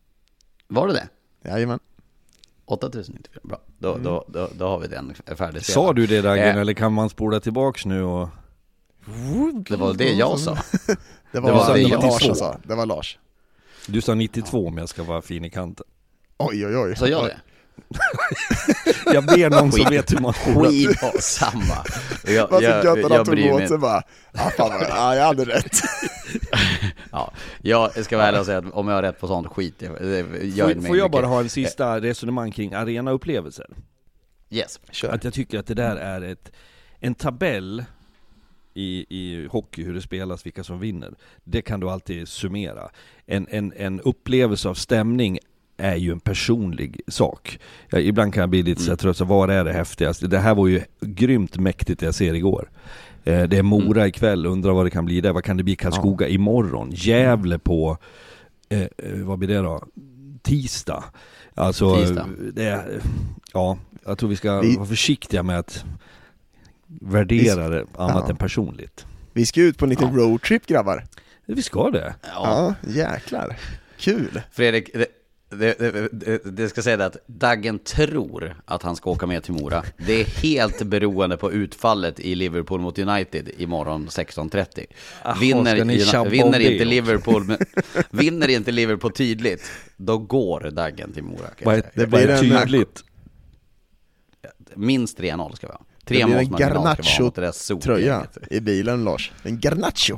Var det det? Jajamän. åtta tusen nittiofyra, bra. Då, mm. då, då, då har vi den färdig. Sa du det, Dagen, eh. eller kan man spola tillbaks nu och... Det var det jag sa. Det var, det var det jag Lars sa. Det var Lars. Du sa nittiotvå om jag ska vara fin i kanten. Oj, oj, oj. Så jag det? Jag ber någon som vet hur man skit på samma. Jag, jag, jag, jag, jag bryr mig inte. Bara, ah, fan, ah, jag hade rätt. Ja, Jag ska väl säga att om jag har rätt på sånt skit, det gör Får, får jag bara ha en sista resonemang kring arenaupplevelser? Yes, kör. Att jag tycker att det där är ett, en tabell i, i hockey, hur det spelas, vilka som vinner. Det kan du alltid summera. En, en, en upplevelse av stämning är ju en personlig sak. Jag, ibland kan jag bli lite så trött, så vad är det häftigaste? Det här var ju grymt mäktigt jag ser igår. Eh, det är Mora mm. ikväll, undrar vad det kan bli där. Vad kan det bli Karlskoga ja. imorgon? Gävle på, eh, vad blir det då? Tisdag. Alltså, Tisdag. Det är, ja, jag tror vi ska vi... vara försiktiga med att värdera det annat ja. än personligt. Vi ska ut på en liten ja. roadtrip, grabbar. Vi ska det. Ja, ja jäklar. Kul. Fredrik, det, det, det, det, det ska säga det att Daggen tror att han ska åka med till Mora. Det är helt beroende på utfallet i Liverpool mot United imorgon sexton trettio. Vinner, vinner inte Liverpool men, vinner inte Liverpool tydligt, då går Daggen till Mora. Vad, det blir en tydligt. Minst tre noll ska vi ha. Tre mål en Garnacho-tröja i bilen, Lars. En Garnacho.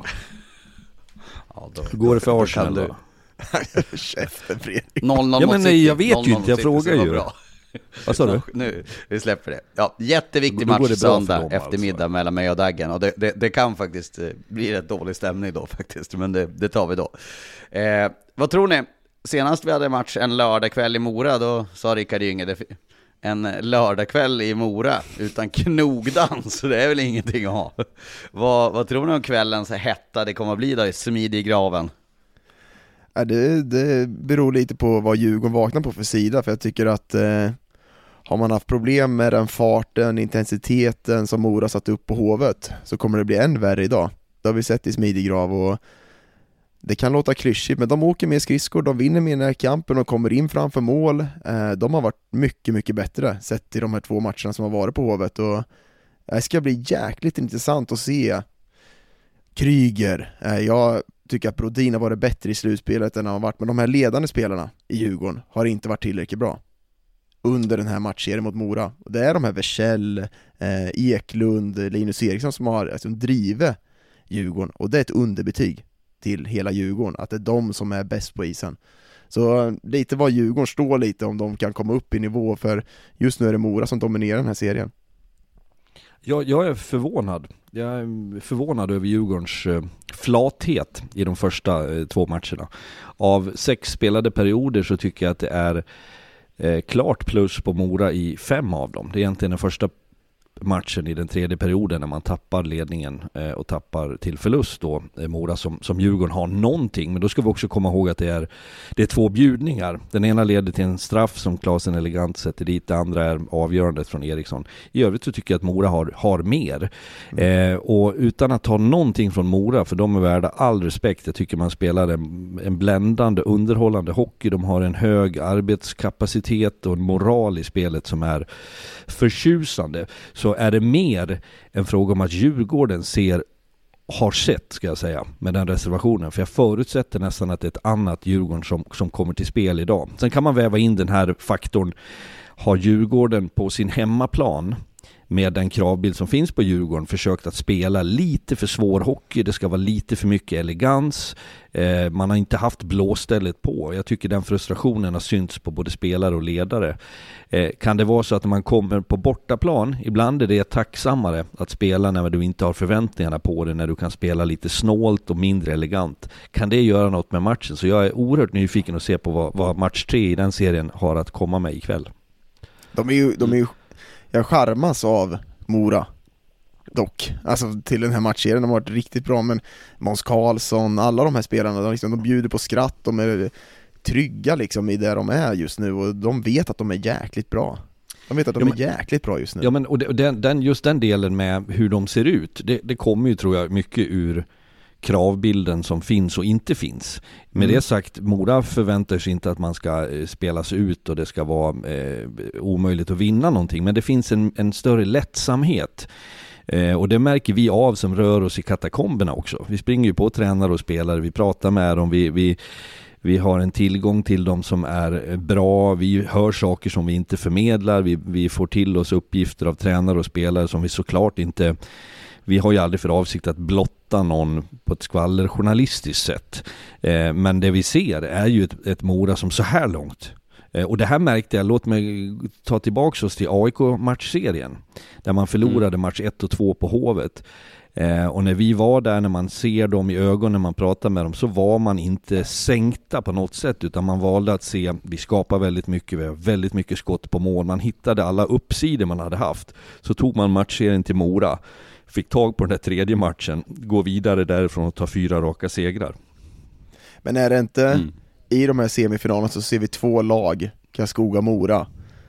Ja, då, Hur går det för Arsenal då? Käften, Fredrik. noll noll ja, men nej, jag vet ju inte, jag frågar ju. Bra. Vad sa du? Nu, vi släpper det. Ja, jätteviktig match söndag eftermiddag alltså. Mellan mig och Daggen. Och det, det, det kan faktiskt bli rätt dålig stämning då faktiskt. Men det, det tar vi då. Eh, vad tror ni? Senast vi hade match en lördagkväll i Mora, då sa Rickard Ynge det en lördagkväll i Mora utan knogdans, det är väl ingenting att ha. Vad, vad tror ni om kvällens hetta det kommer att bli då i smidig graven? Ja, det, det beror lite på vad Djurgården vaknar på för sida, för jag tycker att eh, har man haft problem med den farten, intensiteten som Mora satt upp på Hovet, så kommer det bli än värre idag. Det har vi sett i smidig grav och det kan låta klyschigt, men de åker med skridskor, de vinner med den här kampen och kommer in framför mål. De har varit mycket, mycket bättre sett i de här två matcherna som har varit på Hovet. Och det ska bli jäkligt intressant att se Kryger. Jag tycker att Brodin har varit bättre i slutspelet än han har varit, men de här ledande spelarna i Djurgården har inte varit tillräckligt bra under den här matchserien mot Mora. Och det är de här Versell, eh, Eklund, Linus Eriksson som har alltså, drivit Djurgården, och det är ett underbetyg till hela Djurgården, att det är de som är bäst på isen. Så lite vad Djurgården står lite om de kan komma upp i nivå, för just nu är det Mora som dominerar den här serien. Jag, jag är förvånad. Jag är förvånad över Djurgårdens eh, flathet i de första eh, två matcherna. Av sex spelade perioder så tycker jag att det är eh, klart plus på Mora i fem av dem. Det är egentligen den första matchen i den tredje perioden när man tappar ledningen eh, och tappar till förlust då, eh, Mora som, som Djurgården har någonting, men då ska vi också komma ihåg att det är, det är två bjudningar. Den ena leder till en straff som Klasen elegant sätter dit, det andra är avgörandet från Eriksson. I övrigt så tycker jag att Mora har, har mer eh, och utan att ta någonting från Mora, för de är värda all respekt, jag tycker man spelar en, en bländande, underhållande hockey, de har en hög arbetskapacitet och en moral i spelet som är förtjusande. Så är det mer en fråga om att Djurgården ser, har sett ska jag säga, med den reservationen. För jag förutsätter nästan att det är ett annat Djurgården som, som kommer till spel idag. Sen kan man väva in den här faktorn. Har Djurgården på sin hemmaplan med den kravbild som finns på Djurgården försökt att spela lite för svår hockey, det ska vara lite för mycket elegans, eh, man har inte haft blåstället på. Jag tycker den frustrationen har synts på både spelare och ledare. Eh, kan det vara så att när man kommer på bortaplan, ibland är det tacksammare att spela när du inte har förväntningarna på det, när du kan spela lite snålt och mindre elegant. Kan det göra något med matchen? Så jag är oerhört nyfiken att se på vad, vad match tre i den serien har att komma med ikväll. De är ju, de är ju Jag charmas av Mora dock, alltså till den här matchserien. De har varit riktigt bra, men Måns Karlsson, alla de här spelarna, de, liksom, de bjuder på skratt, de är trygga liksom i det de är just nu, och de vet att de är jäkligt bra. De vet att de ja, men, är jäkligt bra just nu. Ja, men och den, den, just den delen med hur de ser ut, det, det kommer ju tror jag mycket ur kravbilden som finns och inte finns. Med mm. det sagt, Mora förväntar sig inte att man ska spelas ut och det ska vara eh, omöjligt att vinna någonting, men det finns en, en större lättsamhet. Eh, och det märker vi av som rör oss i katakomberna också. Vi springer ju på tränare och spelare, vi pratar med dem, vi, vi, vi har en tillgång till dem som är bra, vi hör saker som vi inte förmedlar, vi, vi får till oss uppgifter av tränare och spelare som vi såklart inte vi har ju aldrig för avsikt att blotta någon på ett skvallerjournalistiskt sätt. Eh, men det vi ser är ju ett, ett Mora som så här långt. Eh, och det här märkte jag, låt mig ta tillbaka oss till A I K-matchserien. Där man förlorade mm. match ett och två på Hovet. Eh, och när vi var där, när man ser dem i ögonen, när man pratar med dem, så var man inte sänkta på något sätt, utan man valde att se, vi skapar väldigt mycket, vi har väldigt mycket skott på mål, man hittade alla uppsidor man hade haft. Så tog man matchserien till Mora, fick tag på den där tredje matchen, gå vidare därifrån och ta fyra raka segrar. Men är det inte mm. i de här semifinalerna så ser vi två lag, Karlskoga-Mora,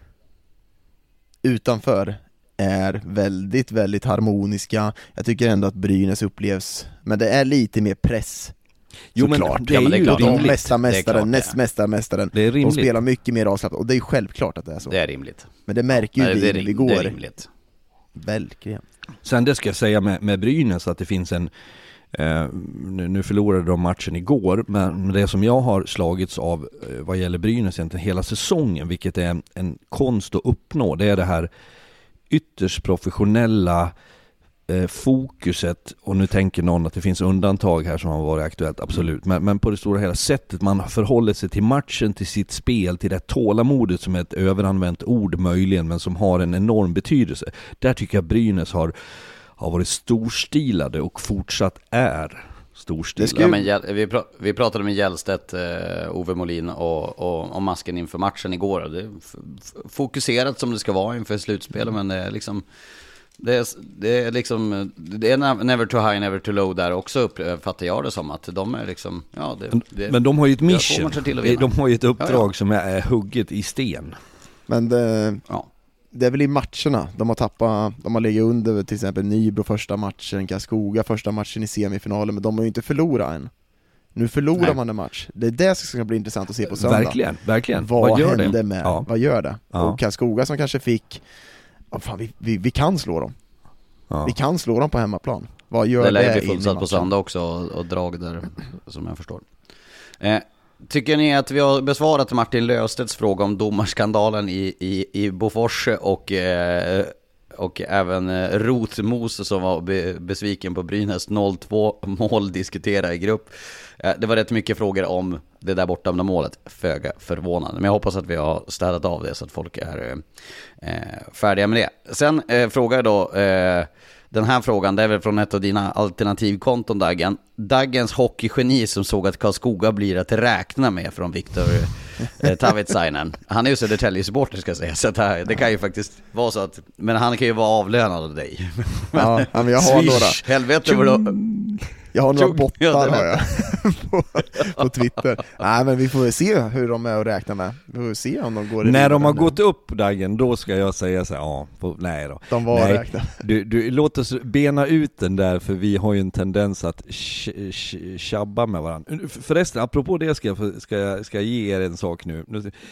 utanför är väldigt, väldigt harmoniska. Jag tycker ändå att Brynäs upplevs, men det är lite mer press. Jo, men klart. det är, ja, men det är ju klart. rimligt. De mästa mästaren, näst mästare mästaren. Det är rimligt. De spelar mycket mer avslappnat, och det är självklart att det är så. Det är rimligt. Men det märker ju Nej, vi det är, när vi går. Det är rimligt. Verkligen. Sen det ska jag säga med, med Brynäs att det finns en eh, nu, nu förlorade de matchen igår, men det som jag har slagits av eh, vad gäller Brynäs egentligen hela säsongen, vilket är en, en konst att uppnå, det är det här ytterst professionella eh, fokuset, och nu tänker någon att det finns undantag här som har varit aktuellt, absolut, men, men på det stora hela sättet man förhåller sig till matchen, till sitt spel, till det tålamodet som är ett överanvänt ord möjligen, men som har en enorm betydelse. Där tycker jag Brynäs har, har varit storstilade och fortsatt är storstilade. Ja, men vi, pra- vi pratade med Hjälstedt, eh, Ove Molin och, och, och masken inför matchen igår. Det är f- f- fokuserat som det ska vara inför slutspelet, men det är liksom det är, det är liksom det är never too high, never too low där också, uppfattar jag det som, att de är liksom, ja, det, det, men de har ju ett mission, de har ju ett uppdrag, ja, ja. som är hugget i sten. Men det, ja. det är väl i matcherna de har tappat, de har legat under till exempel Nybro första matchen, Karlskoga första matchen i semifinalen, men de har ju inte förlorat än. Nu förlorar Nej. man en match. Det är det som ska bli intressant att se på söndag. Verkligen, verkligen. Vad, vad gör hände det? med, ja. vad gör det? Ja. Och Karlskoga som kanske fick, oh fan, vi, vi, vi kan slå dem. Ja. Vi kan slå dem på hemmaplan. Vad gör det? Det lär bli fullsatt på söndag också, och, och drag där, som jag förstår. Eh, tycker ni att vi har besvarat Martin Löstedts fråga om domarskandalen i, i, i Bofors och, eh, och även eh, Rotmos som var be, besviken på Brynäs noll två mål diskutera i grupp. Eh, det var rätt mycket frågor om det där bortdömda målet, föga förvånande. Men jag hoppas att vi har städat av det så att folk är eh, färdiga med det. Sen eh, frågar jag då eh, den här frågan, det är väl från ett av dina alternativkonton, Daggen. Daggens hockeygeni som såg att Karlskoga blir att räkna med, från Viktor eh, Tavitsainen. Han är ju Södertälje-supporter, ska jag säga, så att här, det kan ju faktiskt vara så att, men han kan ju vara avlönad av dig. Ja, men jag har Swish, några. helvete vad då. Jag har några Tjung. bottar Ja, har jag på, på Twitter. Nej, men vi får se hur de är att räkna med. Vi får se om de går i När de har nu. gått upp, Dagen, då ska jag säga så här, ja, på, nej då. De var nej. räkna. Du, du, låt oss bena ut den där, för vi har ju en tendens att sh- sh- tjabba med varandra. Förresten, apropå det ska jag, ska jag, ska jag ge er en sak nu.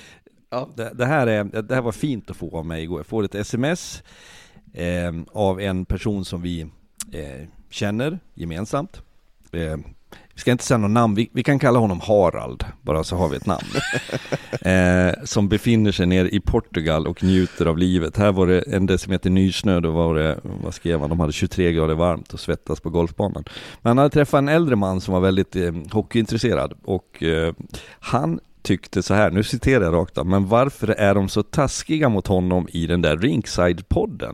Ja, det, det, här är, det här var fint att få av mig igår. Jag får ett sms eh, av en person som vi eh, känner gemensamt. Eh, vi ska inte säga någon namn, vi, vi kan kalla honom Harald, bara så har vi ett namn. eh, som befinner sig nere i Portugal och njuter av livet. Här var det en decimeter nysnö, då var det, vad skrev han, de hade tjugotre grader varmt och svettas på golfbanan. Men han hade träffat en äldre man som var väldigt eh, hockeyintresserad, och eh, han tyckte så här, nu citerar jag rakt av, men varför är de så taskiga mot honom i den där Rinkside-podden?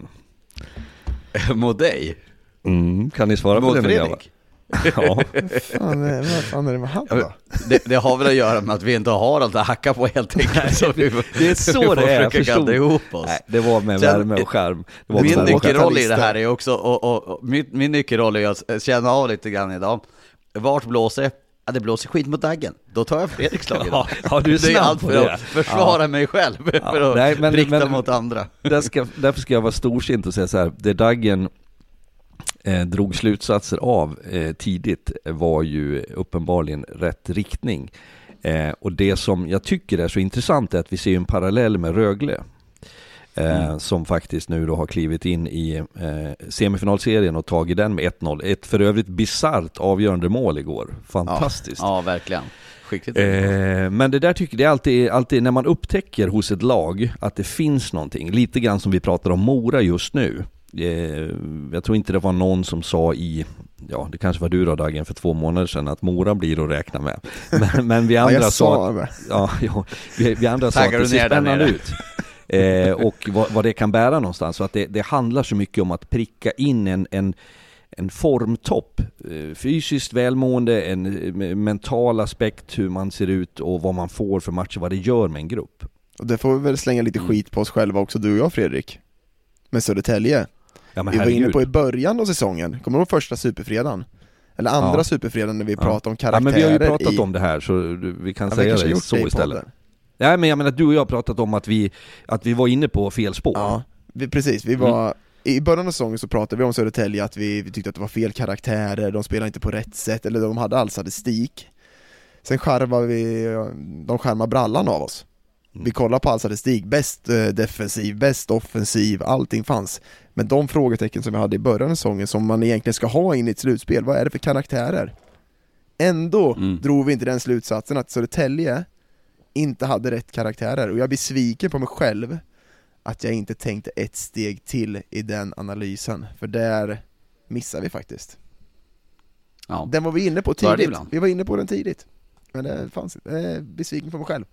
Mot dig? Mm, kan ni svara mot på det? Fredrik? Ja. Fan, vad fan är det med han då? Det, det har väl att göra med att vi inte har allt att hacka på, helt enkelt. Så vi, det är så det är, förstod. Ihop oss. Nej, det var med Sen, värme och skärm. Det var min med nyckelroll i det här är också, och, och, och, min, min nyckelroll är att känna av lite grann idag. Vart blåser? Ja, det blåser skit mot Daggen. Då tar jag Fredriks lag idag. Ja, ja, du är det är allt för det. att försvara ja. mig själv, ja. för att Nej, men, rikta men, mot andra. Där ska, därför ska jag vara storsint och säga så här, det Daggen eh, drog slutsatser av eh, tidigt var ju uppenbarligen rätt riktning. Eh, och det som jag tycker är så intressant är att vi ser en parallell med Rögle. Eh, mm. Som faktiskt nu då har klivit in i eh, semifinalserien och tagit den med ett noll. Ett för övrigt bizarrt avgörande mål igår. Fantastiskt. Ja, ja verkligen. Skickligt. Eh, men det där tycker jag alltid, alltid när man upptäcker hos ett lag att det finns någonting, lite grann som vi pratar om Mora just nu. eh, jag tror inte det var någon som sa i, ja det kanske var du då Dagen för två månader sedan, att Mora blir att räkna med. Men, men vi andra ja, sa, att, ja, ja, vi, vi andra sa att det ser spännande ut. Eh, och vad, vad det kan bära någonstans. Så att det, det handlar så mycket om att pricka in en, en, en formtopp. Eh, fysiskt välmående, en mental aspekt, hur man ser ut och vad man får för matcher, vad det gör med en grupp. Och det får vi väl slänga lite mm. skit på oss själva också, du och jag Fredrik. Med Södertälje. Ja, men vi var inne på i början av säsongen, kommer du ihåg första superfredagen? Eller andra ja. superfredagen när vi ja. pratade om karaktärer. Ja, men vi har ju pratat i... om det här, så vi kan ja, säga det så istället. Ja, men jag menar att du och jag har pratat om att vi, att vi var inne på fel spår. Ja, vi, precis. Vi var, mm. I början av säsongen så pratade vi om Södertälje, att vi, vi tyckte att det var fel karaktärer, de spelade inte på rätt sätt, eller de hade all statistik. Sen skärvade vi, de skärmade brallan av oss. Mm. Vi kollade på all statistik, bäst eh, defensiv, bäst offensiv, allting fanns. Men de frågetecken som vi hade i början av säsongen, som man egentligen ska ha in i ett slutspel, vad är det för karaktärer? Ändå mm. drog vi inte den slutsatsen att Södertälje inte hade rätt karaktärer, och jag är besviken på mig själv att jag inte tänkte ett steg till i den analysen, för där missar vi faktiskt. Ja. Den var vi inne på tidigt. Vi var inne på den tidigt. Men det fanns inte. Jag är besviken på mig själv.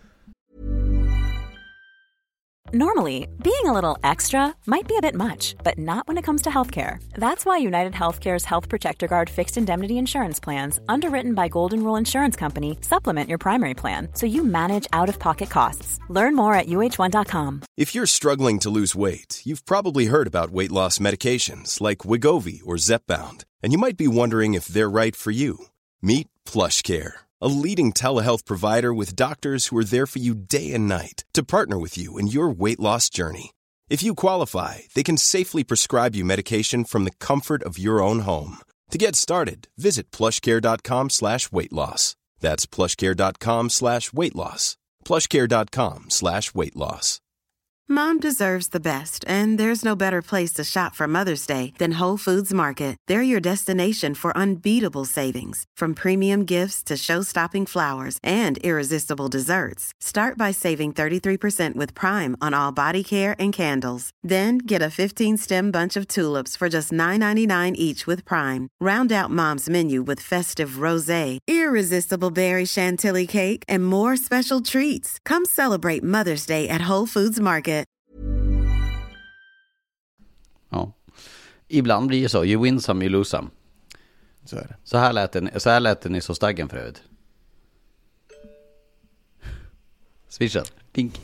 Normally, being a little extra might be a bit much, but not when it comes to healthcare. That's why United Healthcare's Health Protector Guard fixed indemnity insurance plans, underwritten by Golden Rule Insurance Company, supplement your primary plan so you manage out-of-pocket costs. Learn more at U H one dot com. If you're struggling to lose weight, you've probably heard about weight loss medications like Wegovy or Zepbound, and you might be wondering if they're right for you. Meet PlushCare, a leading telehealth provider with doctors who are there for you day and night to partner with you in your weight loss journey. If you qualify, they can safely prescribe you medication from the comfort of your own home. To get started, visit plushcare.com slash weight loss. That's plushcare.com slash weight loss. plushcare.com slash weight loss. Mom deserves the best, and there's no better place to shop for Mother's Day than Whole Foods Market. They're your destination for unbeatable savings, from premium gifts to show-stopping flowers and irresistible desserts. Start by saving thirty-three percent with Prime on all body care and candles. Then get a fifteen-stem bunch of tulips for just nine ninety-nine each with Prime. Round out Mom's menu with festive rosé, irresistible berry chantilly cake, and more special treats. Come celebrate Mother's Day at Whole Foods Market. Ja. Ibland blir det så, you win some, you lose some. Så är det. Så här lät den, så här lät den i Så staggen för övrigt. Swishen. Dink.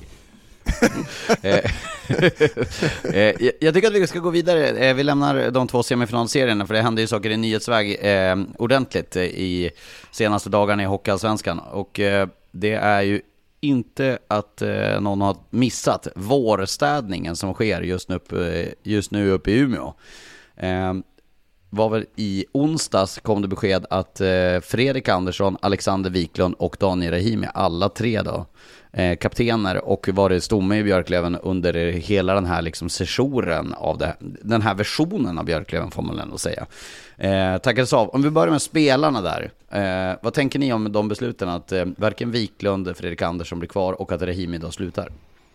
Jag tycker att vi ska gå vidare. Vi lämnar de två semifinalserierna, för det händer ju saker i nyhetsväg eh, ordentligt i senaste dagarna i Hockeyallsvenskan. Och eh, det är ju inte att eh, någon har missat vårstädningen som sker just nu uppe, just nu uppe i Umeå. Eh, var väl i onsdags kom det besked att eh, Fredrik Andersson, Alexander Wiklund och Daniel Rahimi, alla tre då, eh, kaptener, och varit stomme i Björklöven under hela den här liksom sessionen av det, den här versionen av Björklöven, får man ändå säga. Eh, tackades av. Om vi börjar med spelarna där, eh, vad tänker ni om de besluten att eh, varken Wiklund, Fredrik Andersson blir kvar och att Rahimi då slutar?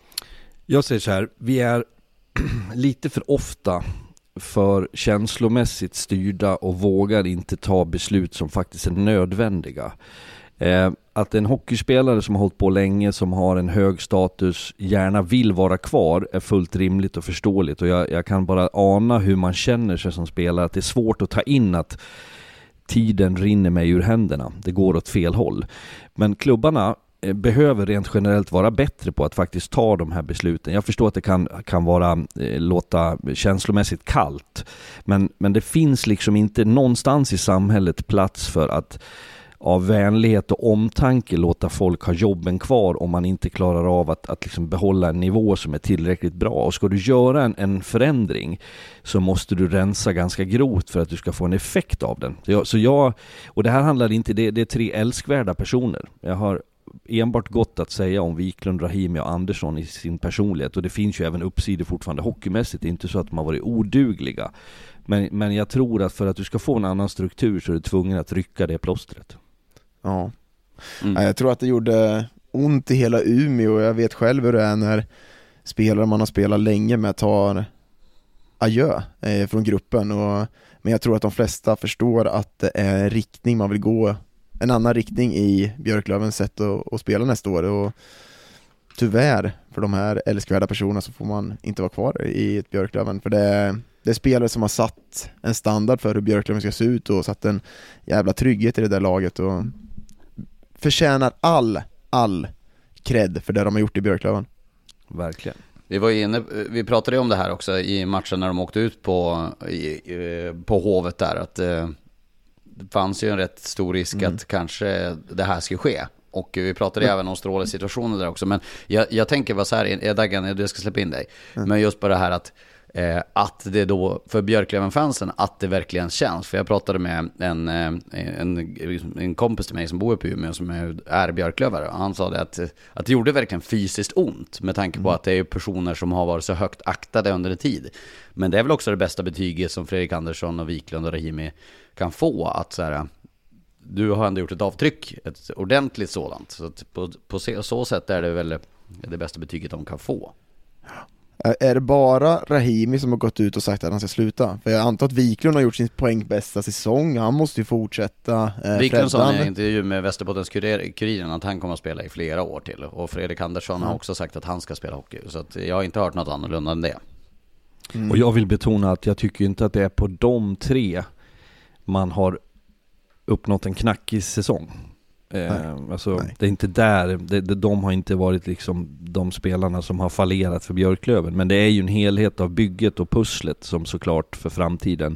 Jag säger så här, vi är lite för ofta för känslomässigt styrda och vågar inte ta beslut som faktiskt är nödvändiga. Eh, att en hockeyspelare som har hållit på länge, som har en hög status, gärna vill vara kvar är fullt rimligt och förståeligt, och jag, jag kan bara ana hur man känner sig som spelare, att det är svårt att ta in att tiden rinner mig ur händerna, det går åt fel håll. Men klubbarna behöver rent generellt vara bättre på att faktiskt ta de här besluten. Jag förstår att det kan, kan vara eh, låta känslomässigt kallt, men, men det finns liksom inte någonstans i samhället plats för att av vänlighet och omtanke låta folk ha jobben kvar om man inte klarar av att, att liksom behålla en nivå som är tillräckligt bra. Och ska du göra en, en förändring så måste du rensa ganska grovt för att du ska få en effekt av den. Så jag, så jag och det här handlar inte, det, det är tre älskvärda personer. Jag har enbart gott att säga om Wiklund, Rahimi och Andersson i sin personlighet, och det finns ju även uppsidor fortfarande hockeymässigt. Det är inte så att de har varit odugliga, men, men jag tror att för att du ska få en annan struktur så är du tvungen att rycka det plåstret. Ja, mm. Jag tror att det gjorde ont i hela Umeå, och jag vet själv hur det är när spelare man har spelat länge med tar adjö eh, från gruppen. Och, men jag tror att de flesta förstår att det är riktning man vill gå, en annan riktning i Björklövens sätt att, att spela nästa år. Och tyvärr för de här älskvärda personerna så får man inte vara kvar i ett Björklöven. För det är, det är spelare som har satt en standard för hur Björklöven ska se ut och satt en jävla trygghet i det där laget och förtjänar all, all cred för det de har gjort i Björklöven. Verkligen. Vi var inne, vi pratade om det här också i matchen när de åkte ut på, i, på Hovet där, att eh, det fanns ju en rätt stor risk mm. att kanske det här skulle ske. Och vi pratade mm. även om Stråles situationer där också. Men jag, jag tänker bara så här, Dagan, jag ska släppa in dig. Mm. Men just på det här att Eh, att det då för Björklöven-fansen att det verkligen känns, för jag pratade med en, en, en kompis till mig som bor uppe i Umeå som är, är Björklövare, och han sa det att, att det gjorde verkligen fysiskt ont med tanke på mm. att det är personer som har varit så högt aktade under en tid. Men det är väl också det bästa betyget som Fredrik Andersson och Wiklund och Rahimi kan få, att så här, du har ändå gjort ett avtryck, ett ordentligt sådant, så att på, på så sätt är det väl det bästa betyget de kan få. Är det bara Rahimi som har gått ut och sagt att han ska sluta? För jag antar att Wiklund har gjort sin poängbästa säsong. Han måste ju fortsätta. Eh, Wiklund sa i en intervju med Västerbottens-Kuriren att han kommer att spela i flera år till. Och Fredrik Andersson mm. har också sagt att han ska spela hockey. Så att jag har inte hört något annorlunda än det. Mm. Och jag vill betona att jag tycker inte att det är på de tre man har uppnått en knackig säsong. Eh, alltså, det är inte där det, det, de har inte varit liksom de spelarna som har fallerat för Björklöven, men det är ju en helhet av bygget och pusslet som såklart för framtiden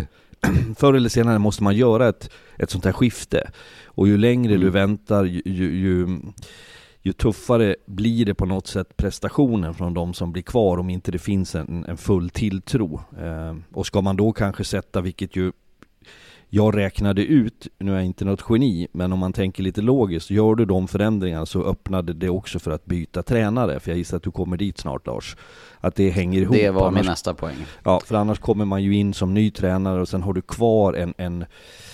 förr eller senare måste man göra ett, ett sånt här skifte, och ju längre mm. du väntar ju, ju, ju, ju tuffare blir det på något sätt prestationen från de som blir kvar, om inte det finns en, en full tilltro. eh, och ska man då kanske sätta, vilket ju jag räknade ut, nu är jag inte något geni, men om man tänker lite logiskt, gör du de förändringarna så öppnade det också för att byta tränare, för jag gissar att du kommer dit snart, Lars, att det hänger ihop. Det var annars, min nästa poäng. Ja, för annars kommer man ju in som ny tränare och sen har du kvar en, en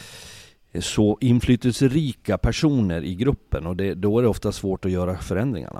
så inflytelserika personer i gruppen, och det, då är det ofta svårt att göra förändringarna.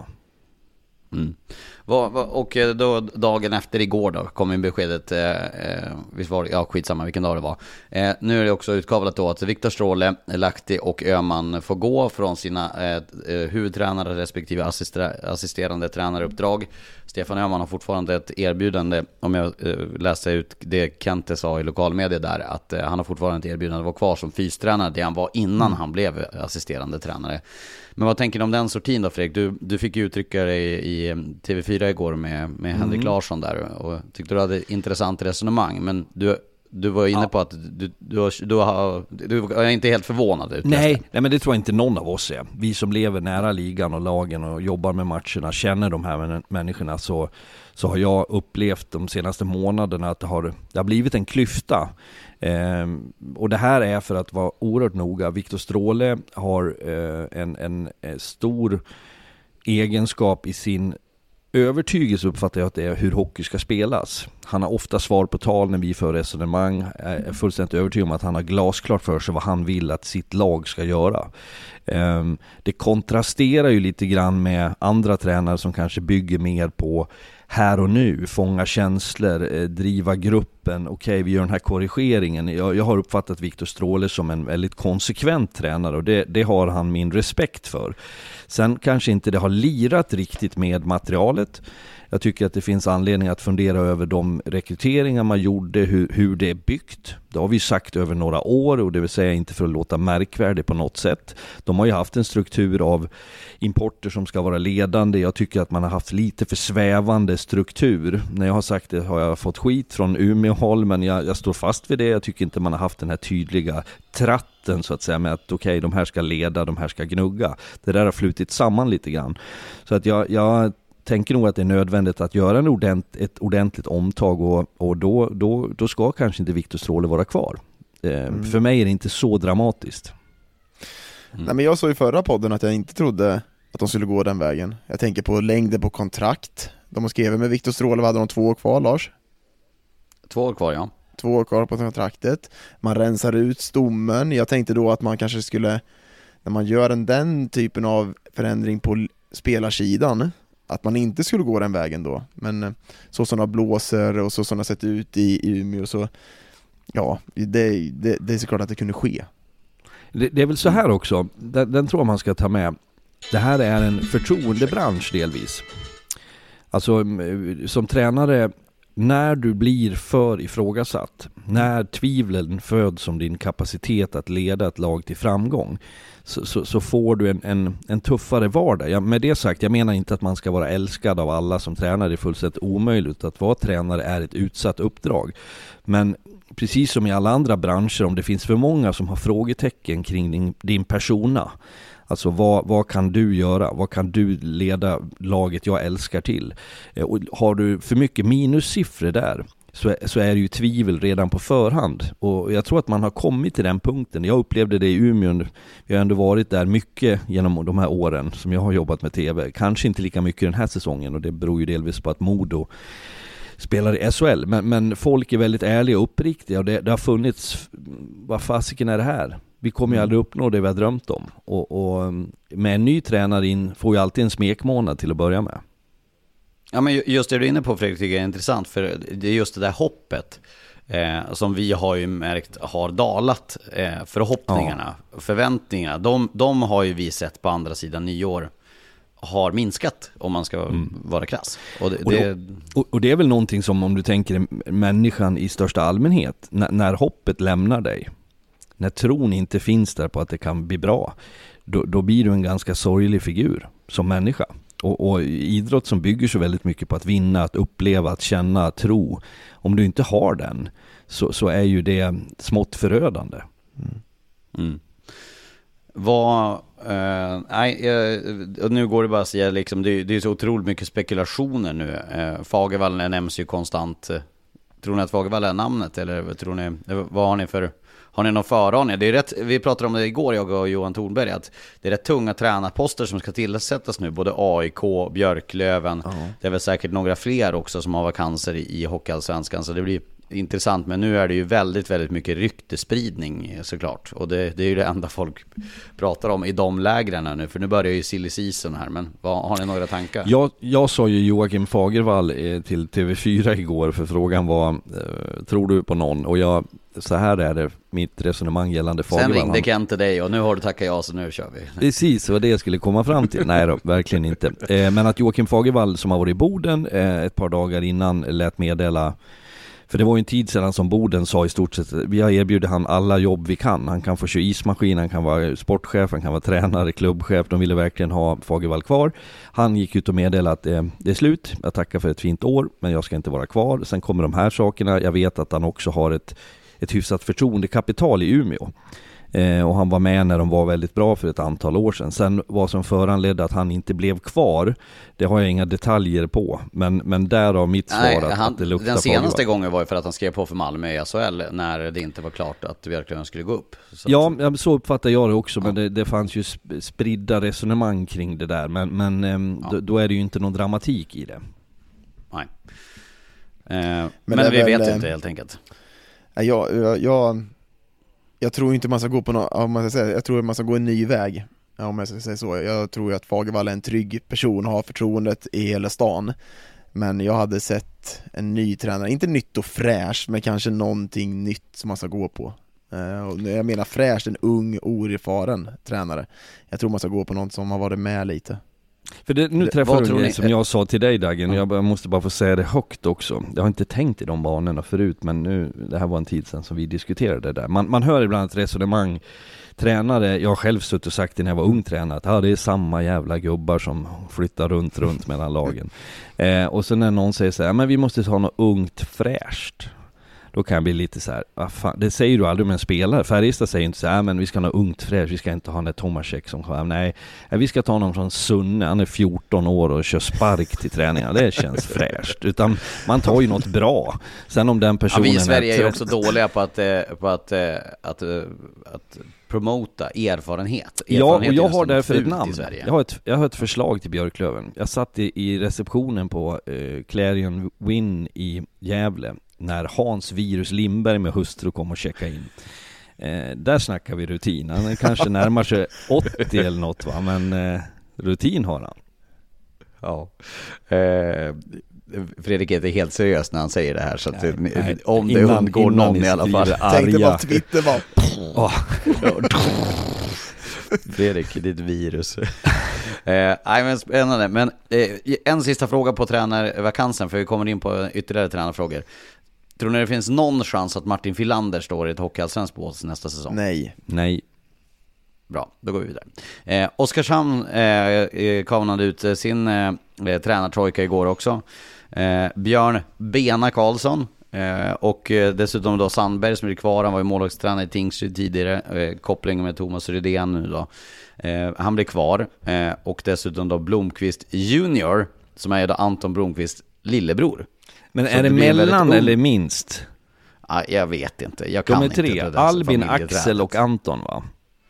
Mm. Va, va, och då dagen efter igår då kom in beskedet, eh, visst var det, ja skitsamma vilken dag det var. Eh, nu är det också utkavlat då att Viktor Stråle, Lahti och Öhman får gå från sina eh, huvudtränare respektive assistera, assisterande tränaruppdrag. Stefan Öhman har fortfarande ett erbjudande, om jag eh, läser ut det Kente sa i lokalmedia där, att eh, han har fortfarande ett erbjudande att vara kvar som fystränare, det han var innan mm. han blev assisterande tränare. Men vad tänker du om den sortin då, Fredrik? Du, du fick ju uttrycka dig i, i T V fyra igår med, med mm. Henrik Larsson där, och tyckte du hade ett intressant resonemang, men du, du var inne ja. på att du, du, du, har, du är inte helt förvånad ut. Nej, nej, men det tror jag inte någon av oss är. Vi som lever nära ligan och lagen och jobbar med matcherna, känner de här människorna, så, så har jag upplevt de senaste månaderna att det har, det har blivit en klyfta. Eh, och det här är för att vara oerhört noga. Viktor Stråle har eh, en, en, en stor egenskap i sin övertygelse, uppfattar jag att det är, hur hockey ska spelas. Han har ofta svar på tal när vi för resonemang. Jag är fullständigt övertygad om att han har glasklart för sig vad han vill att sitt lag ska göra. Eh, det kontrasterar ju lite grann med andra tränare som kanske bygger mer på här och nu, fånga känslor, eh, driva gruppen, okej okay, vi gör den här korrigeringen. Jag, jag har uppfattat Viktor Stråle som en väldigt konsekvent tränare, och det, det har han min respekt för. Sen kanske inte det har lirat riktigt med materialet. Jag tycker att det finns anledning att fundera över de rekryteringar man gjorde, hur, hur det är byggt. Det har vi sagt över några år, och det vill säga inte för att låta märkvärdigt på något sätt. De har ju haft en struktur av importer som ska vara ledande. Jag tycker att man har haft lite för svävande struktur. När jag har sagt det har jag fått skit från Umeå-håll, men jag, jag står fast vid det. Jag tycker inte man har haft den här tydliga tratten så att säga, med att okej, okay, de här ska leda, de här ska gnugga. Det där har flutit samman lite grann. Så att jag... jag tänker nog att det är nödvändigt att göra en ordent, ett ordentligt omtag, och, och då, då, då ska kanske inte Viktor Stråle vara kvar. Eh, mm. För mig är det inte så dramatiskt. Mm. Nej, men jag sa i förra podden att jag inte trodde att de skulle gå den vägen. Jag tänker på längden på kontrakt. De har skrivit med Viktor Stråle, vad hade de, två år kvar, Lars? Två år kvar, ja. Två år kvar på kontraktet. Man rensar ut stommen. Jag tänkte då att man kanske skulle, när man gör en, den typen av förändring på spelarsidan, att man inte skulle gå den vägen då. Men eh, så som de blåser och så som de har sett ut i, i Umeå, så ja, det, det, det är såklart att det kunde ske. Det, det är väl så här också, den, den tror jag man ska ta med. Det här är en förtroendebransch delvis. Alltså som tränare, när du blir för ifrågasatt, när tvivlen föds om din kapacitet att leda ett lag till framgång, så, så, så får du en, en, en tuffare vardag. Ja, med det sagt, jag menar inte att man ska vara älskad av alla som tränare. Det är fullständigt omöjligt. Att vara tränare är ett utsatt uppdrag. Men precis som i alla andra branscher, om det finns för många som har frågetecken kring din, din persona, alltså vad, vad kan du göra? Vad kan du leda laget jag älskar till? Och har du för mycket minussiffror där, så, så är det ju tvivel redan på förhand. Och jag tror att man har kommit till den punkten. Jag upplevde det i Umeå. Vi har ändå varit där mycket genom de här åren som jag har jobbat med tv. Kanske inte lika mycket den här säsongen, och det beror ju delvis på att Modo spelar i S H L. Men, men folk är väldigt ärliga och uppriktiga, och det, det har funnits, vad fasiken är det här? Vi kommer ju aldrig uppnå det vi har drömt om. Och, och med en ny tränare in får ju alltid en smekmånad till att börja med. Ja, men just det du är inne på, Fredrik, tycker jag är intressant. För det är just det där hoppet eh, som vi har ju märkt har dalat. Eh, förhoppningarna, ja. förväntningarna, de, de har ju vi sett på andra sidan nyår har minskat, om man ska mm. vara krass. Och det, och, det... Och, och det är väl någonting som, om du tänker människan i största allmänhet, när, när hoppet lämnar dig, när tron inte finns där på att det kan bli bra, då, då blir du en ganska sorglig figur som människa. Och, och idrott som bygger så väldigt mycket på att vinna, att uppleva, att känna, att tro. Om du inte har den, så, så är ju det smått förödande. Mm. Mm. Vad, eh, nej, eh, nu går det bara att säga liksom, det, det är så otroligt mycket spekulationer nu. Eh, Fagervall nämns ju konstant. Tror ni att Fagervall är namnet, eller tror ni, vad har ni för, har ni någon föraning? Det är rätt, vi pratade om det igår, jag och Johan Thornberg, att det är rätt tunga tränarposter som ska tillsättas nu, både A I K, Björklöven, uh-huh. det är väl säkert några fler också som har vakanser i, i Hockeyallsvenskan, så det blir intressant. Men nu är det ju väldigt, väldigt mycket ryktespridning såklart, och det, det är ju det enda folk pratar om i de lägren nu, för nu börjar ju silly season här. Men vad, har ni några tankar? Jag, jag sa ju Joakim Fagervall eh, till T V fyra igår, för frågan var eh, tror du på någon? Och jag, så här är det mitt resonemang gällande Fagervall. Sen ringde Kent till dig och nu har du tackat ja, så nu kör vi. Precis, vad det jag skulle komma fram till. Nej då, verkligen inte. Eh, men att Joakim Fagervall, som har varit i Boden eh, ett par dagar innan, lät meddela. För det var ju en tid sedan som Boden sa i stort sett, vi har erbjudit han alla jobb vi kan. Han kan få köra ismaskin, han kan vara sportchef, han kan vara tränare, klubbchef. De ville verkligen ha Fagervall kvar. Han gick ut och meddelade att det, det är slut. Jag tackar för ett fint år, men jag ska inte vara kvar. Sen kommer de här sakerna. Jag vet att han också har ett, ett hyfsat förtroendekapital i Umeå. Eh, och han var med när de var väldigt bra för ett antal år sedan. Sen vad som föranledde att han inte blev kvar, det har jag inga detaljer på. Men, men därav mitt svar. Nej, att, han, att det luktar den senaste Fagervall. gången var ju för att han skrev på för Malmö i S H L när det inte var klart att Björklöven skulle gå upp. Så ja, att... så uppfattar jag det också. Ja. Men det, det fanns ju spridda resonemang kring det där. Men, men ja. då, då är det ju inte någon dramatik i det. Nej. Eh, men men vi väl, vet ju inte helt enkelt. Jag, jag, jag, jag tror inte man ska gå på något, om man ska säga, jag tror man ska gå en ny väg, om jag ska säga så. Jag tror att Fagervall är en trygg person och har förtroendet i hela stan. Men jag hade sett en ny tränare, inte nytt och fräsch, men kanske någonting nytt som man ska gå på. Och jag menar fräsch, en ung, oerfaren tränare. Jag tror man ska gå på något som har varit med lite. För det, nu träffar du en grej som jag sa till dig, Dagen, och jag måste bara få säga det högt också. Jag har inte tänkt i de banorna förut, men nu, det här var en tid sedan som vi diskuterade det där. Man, man hör ibland ett resonemang, tränare, jag har själv suttit och sagt det när jag var ung tränare, att ja, det är samma jävla gubbar som flyttar runt, runt mellan lagen. Eh, och sen när någon säger så här, men vi måste ha något ungt fräscht. Då kan jag bli lite så här, ah, fan, det säger du aldrig med en spelare. Färjestad säger inte så här, men vi ska ha något ungt fräscht, vi ska inte ha en Tomasek som kommer. Nej, vi ska ta någon från Sunne, han är fjorton år och kör spark till träningar. Det känns fräscht. Utan man tar ju något bra. Sen om den personen... Ja, vi i Sverige är ju också dåliga på att, på att, att, att, att promota erfarenhet. Ja, och jag har därför ett namn. Jag har ett, jag har ett förslag till Björklöven. Jag satt i, i receptionen på eh, Clarion Win i Gävle när Hans Virus Lindberg med hustru kom och checka in. Eh, där snackar vi rutin. Han kanske närmar sig åttio eller något, va? Men eh, rutin har han. Ja. Eh, Fredrik är inte helt seriös när han säger det här, så att nej, det, nej, om det innan, undgår någon i alla fall. Tänkte bara Twitter var oh. Fredrik, ditt virus. eh, nej, men spännande. Men eh, en sista fråga på tränarvakansen, för vi kommer in på ytterligare tränarfrågor. Tror ni det finns någon chans att Martin Filander står i ett hockeyallsvenskt bås nästa säsong? Nej. Nej. Bra, då går vi vidare. Eh, Oskarshamn eh, kavnade ut sin eh, tränartrojka igår också. Eh, Björn Bena Karlsson eh, och eh, dessutom då Sandberg som är kvar. Han var ju målvaktstränare i Tingsryd tidigare. Eh, koppling med Thomas Rydén nu då. Eh, han blir kvar. Eh, och dessutom då Blomqvist junior, som är då Anton Blomqvist lillebror. Men så är det, det mellan eller minst? Ah, jag vet inte. Jag kan De är tre. Inte Albin, Axel och Anton, va?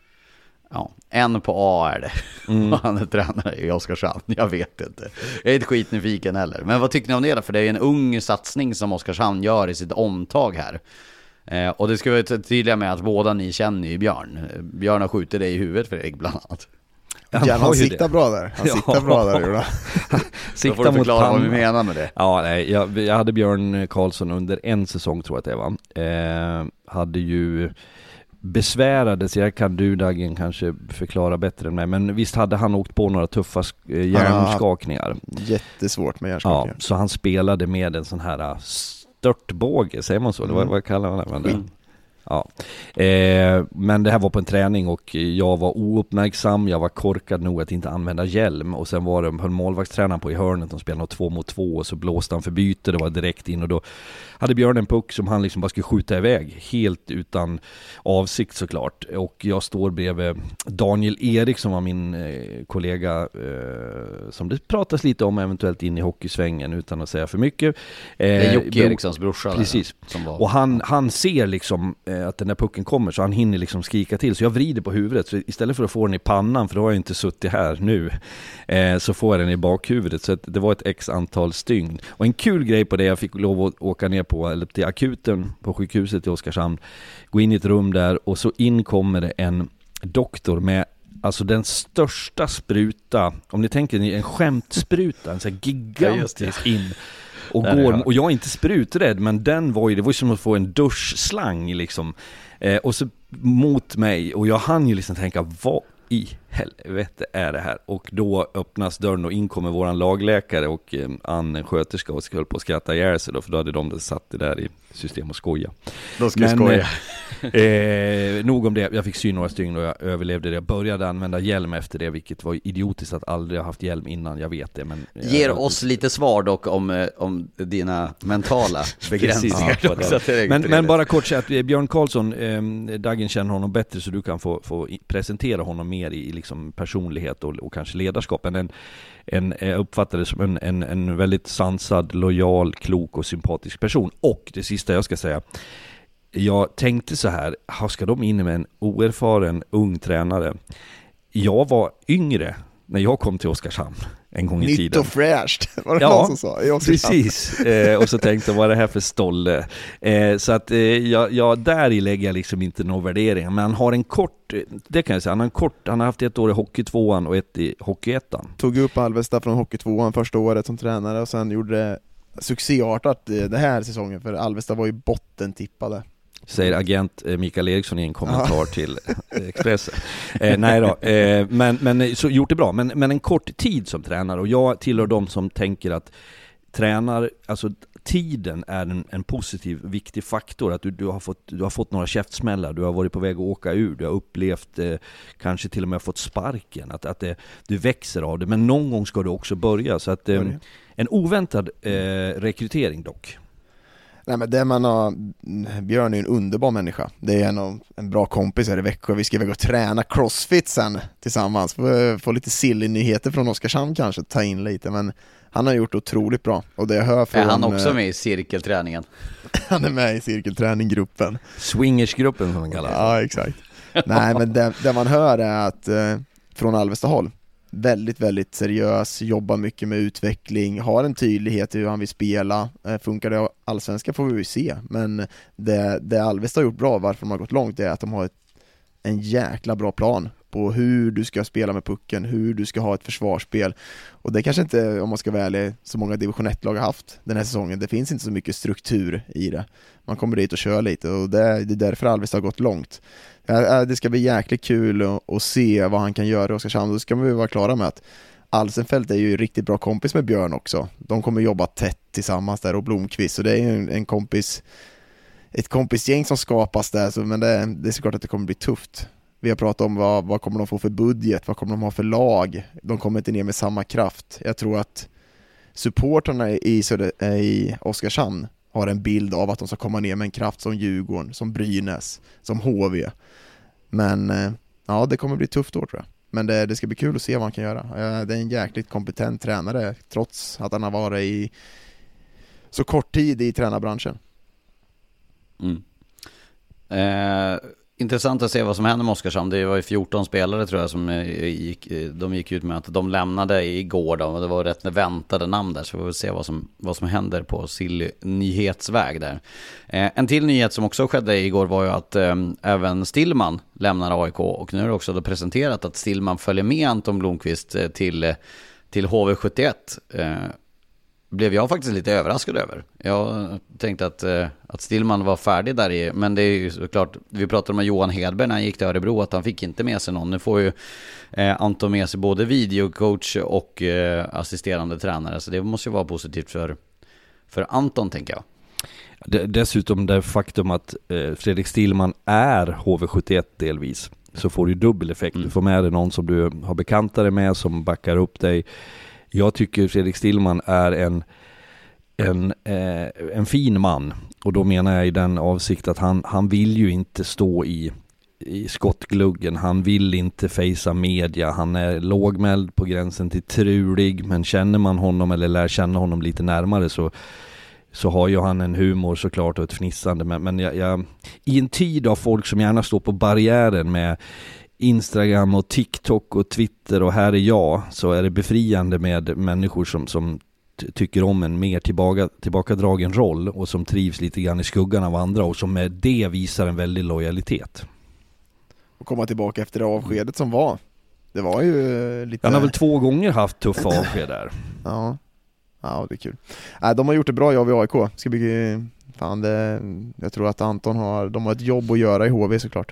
Ja, en på A är det. Mm. Han är tränare i Oskarshamn. Jag vet inte. Jag är inte skitnyfiken heller. Men vad tycker ni om det då? För det är en ung satsning som Oskarshamn gör i sitt omtag här. Eh, och det ska vi tydliga med att båda ni känner ju Björn. Björn har skjutit dig i huvudet, Fredrik, bland annat. Han, han siktar bra där. Han siktar ja. bra där, Jonas. Sikta får du förklara vad vi menar med det. Ja, nej, jag, jag hade Björn Karlsson under en säsong, tror jag att det var. Eh, hade ju besvärades, jag kan du Dagen kanske förklara bättre än mig, men visst hade han åkt på några tuffa hjärnskakningar. Jättesvårt med hjärnskakningar. Ja, så han spelade med en sån här störtbåge, säger man så? Mm. Vad, vad kallar man det? Mm. Ja. Eh, men det här var på en träning och jag var ouppmärksam, jag var korkad nog att inte använda hjälm, och sen var det höll målvaktstränaren på i hörnet, de spelade två mot två och så blåste han för byte, det var direkt in, och då hade Björn en puck som han liksom bara skulle skjuta iväg helt utan avsikt såklart, och jag står bredvid Daniel Erik som var min eh, kollega eh, som det pratas lite om eventuellt in i hockeysvängen utan att säga för mycket. Eh, det är Jocke Erikssons brorsa. Precis. Där, som var... och han, han ser liksom eh, att den där pucken kommer, så han hinner liksom skrika till, så jag vrider på huvudet, så istället för att få den i pannan, för då har jag inte suttit här nu, eh, så får jag den i bakhuvudet, så att det var ett x antal stygn. Och en kul grej på det, jag fick lov att åka ner på, eller till akuten på sjukhuset i Oskarshamn, gå in i ett rum där, och så in kommer det en doktor med alltså den största spruta, om ni tänker en skämtspruta, en sån här gigantisk ja, in. Och, går, och jag är inte spruträdd, men den var ju, det var ju som att få en duschslang liksom. Eh, och så mot mig, och jag hann ju liksom tänka, vad i helvete är det här? Och då öppnas dörren och in kommer våran lagläkare och eh, Ann, en sköterska, och skulle på att skratta ihjäl sig då, för då hade de satt det där i system och skoja. Då ska men, skoja. Eh, nog om det, jag fick sy några stygn och jag överlevde det. Jag började använda hjälm efter det, vilket var idiotiskt att aldrig ha haft hjälm innan, jag vet det. Men ger jag, oss lite svar dock om, om dina mentala begränsningar. Ja, men, men bara kort säga att Björn Karlsson, eh, Dagen känner honom bättre, så du kan få, få presentera honom mer i, i liksom personlighet och, och kanske ledarskap. Men en, en, jag uppfattade det som en, en, en väldigt sansad, lojal, klok och sympatisk person. Och det sista jag ska säga, jag tänkte så här, ska de in med en oerfaren ung tränare? Jag var yngre när jag kom till Oskarshamn en gång i Nytt tiden. Nytt och fräscht, var det ja, någon som sa? Jag precis. Eh, och så tänkte jag, vad är det här för stolle? Eh, så att eh, jag, jag, där i lägger jag liksom inte någon värdering. Men han har en kort, det kan jag säga, han har en kort, han har haft ett år i hockeytvåan och ett i hockeyettan. Tog upp Alvesta från hockeytvåan första året som tränare, och sen gjorde det succéartat det här säsongen, för Alvesta var ju bottentippade. Säger agent Mikael Eriksson i en kommentar ja. till Expressen. Eh, nej då, eh, men, men så gjort det bra. Men, men en kort tid som tränare, och jag tillhör de som tänker att tränar, alltså tiden är en, en positiv, viktig faktor. Att du, du, har fått, du har fått några käftsmällar, du har varit på väg att åka ur, du har upplevt, eh, kanske till och med fått sparken, att, att det, du växer av det. Men någon gång ska du också börja. Så att, eh, en oväntad eh, rekrytering dock. Nej, men det man har, Björn är en underbar människa. Det är en, en bra kompis här i Växjö. Vi ska iväg och träna crossfit sen tillsammans. Få, få lite silly nyheter från Oskarshamn kanske, ta in lite. Men han har gjort otroligt bra. Och det jag hör från, är han också med i cirkelträningen? Han är med i cirkelträninggruppen. Swingersgruppen som man kallar det. Ja, exakt. Nej, men det, det man hör är att eh, från Alvesta håll, väldigt, väldigt seriös, jobbar mycket med utveckling, har en tydlighet i hur han vill spela. Funkar det allsvenska får vi ju se, men det, det Alvesta har gjort bra, varför de har gått långt, är att de har ett, en jäkla bra plan på hur du ska spela med pucken, hur du ska ha ett försvarsspel. Och det kanske inte, om man ska vara ärlig, så många division ett-lag har haft den här säsongen. Det finns inte så mycket struktur i det. Man kommer dit och kör lite, och det, det är därför Alvesta har gått långt. Det ska bli jäkligt kul att, att se vad han kan göra i Oskarshamn. Då ska man ju vara klara med att Alsenfelt är ju riktigt bra kompis med Björn också. De kommer jobba tätt tillsammans där, och Blomqvist, så det är ju en kompis, ett kompisgäng som skapas där, så, men det, det är såklart att det kommer bli tufft. Vi har pratat om vad, vad kommer de få för budget, vad kommer de ha för lag. De kommer inte ner med samma kraft. Jag tror att supporterna i, Söder, i Oskarshamn har en bild av att de ska komma ner med en kraft som Djurgården, som Brynäs, som H V. Men ja, det kommer bli tufft år, tror jag. Men det, det ska bli kul att se vad han kan göra. Det är en jäkligt kompetent tränare, trots att han har varit i så kort tid i tränarbranschen. Mm. Eh, intressant att se vad som händer med Oskarshamn. Det var ju fjorton spelare, tror jag, som gick, de gick ut med att de lämnade igår då, och det var rätt väntade namn där, så vi får se vad som, vad som händer på Silly nyhetsväg där. Eh, en till nyhet som också skedde igår var ju att eh, även Stillman lämnar A I K, och nu är det också då presenterat att Stillman följer med Anton Blomqvist eh, till, till H V sjuttioett. Eh, blev jag faktiskt lite överraskad över. Jag tänkte att, att Stillman var färdig där i, men det är ju såklart, vi pratade med Johan Hedberg när han gick till Örebro, att han fick inte med sig någon. Nu får ju eh, Anton med sig både videocoach och eh, assisterande tränare, så det måste ju vara positivt för, för Anton, tänker jag. Dessutom det faktum att eh, Fredrik Stillman är H V sjuttioett delvis, så får du dubbel effekt. Mm. Du får med dig någon som du har bekantare med, som backar upp dig. Jag tycker Fredrik Stillman är en, en, eh, en fin man, och då menar jag i den avsikt att han, han vill ju inte stå i, i skottgluggen, han vill inte fejsa media, han är lågmäld på gränsen till trulig, men känner man honom eller lär känna honom lite närmare så, så har ju han en humor såklart och ett fnissande, men, men jag, jag, i en tid av folk som gärna står på barriären med Instagram och TikTok och Twitter och här är jag, så är det befriande med människor som, som t- tycker om en mer tillbaka, tillbakadragen roll och som trivs lite grann i skuggan av andra, och som med det visar en väldig lojalitet. Och komma tillbaka efter det avskedet som var. Det var ju lite... Han har väl två gånger haft tuffa avsked där. Ja. Ja, det är kul. Äh, de har gjort det bra, jag vid A I K. Ska bli... Fan, det... Jag tror att Anton har... De har ett jobb att göra i H V, såklart.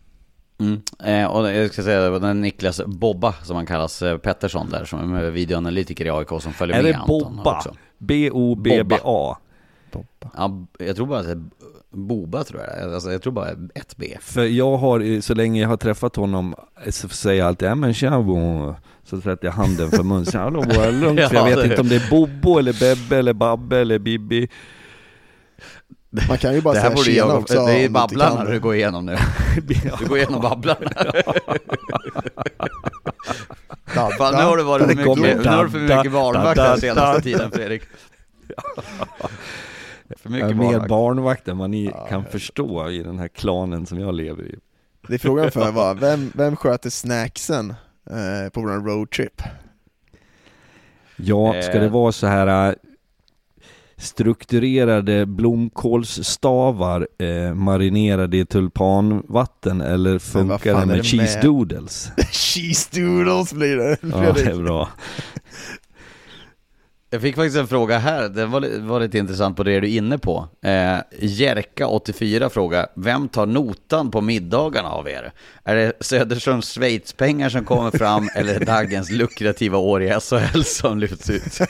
Mm. Eh, och jag ska säga det var den Niklas Bobba, som han kallas, eh, Pettersson där, som är videoanalytiker i A I K, som följer är med det Anton Bobba? också. B O B B A. Bobba. Ja, jag tror bara att det är Boba, tror jag. Alltså, jag tror bara ett B. För jag har, så länge jag har träffat honom, så säger jag alltid, ja men tja, bo. Så sätter jag handen för mun. Hallå, bo, är lugnt? För jag vet inte om det är Bobo eller Bebbe eller Babbe eller Bibi. Man kan ju bara det här säga tjena jag, också. Det är babblarna du går igenom nu. Du går igenom babblarna. Fan, nu har du varit för mycket, nu har du för mycket barnvakt den senaste tiden, Fredrik. För mycket mer barnvakt. barnvakt än vad ni ja, kan ja. förstå i den här klanen som jag lever i. Det är frågan för vad, vem, vem sköter snacksen eh, på vår roadtrip? Ja, ska det vara så här strukturerade blomkålsstavar eh, marinerade i tulpanvatten, eller funkar det med cheese med? doodles? Cheese doodles blir det. Ja, det är bra. Jag fick faktiskt en fråga här, det var, var lite intressant på det du är inne på. Eh, Jerka åttiofyra fråga, vem tar notan på middagarna av er? Är det Söderströms Schweiz-pengar som kommer fram, eller är det dagens lukrativa år i S H L som lyfts ut?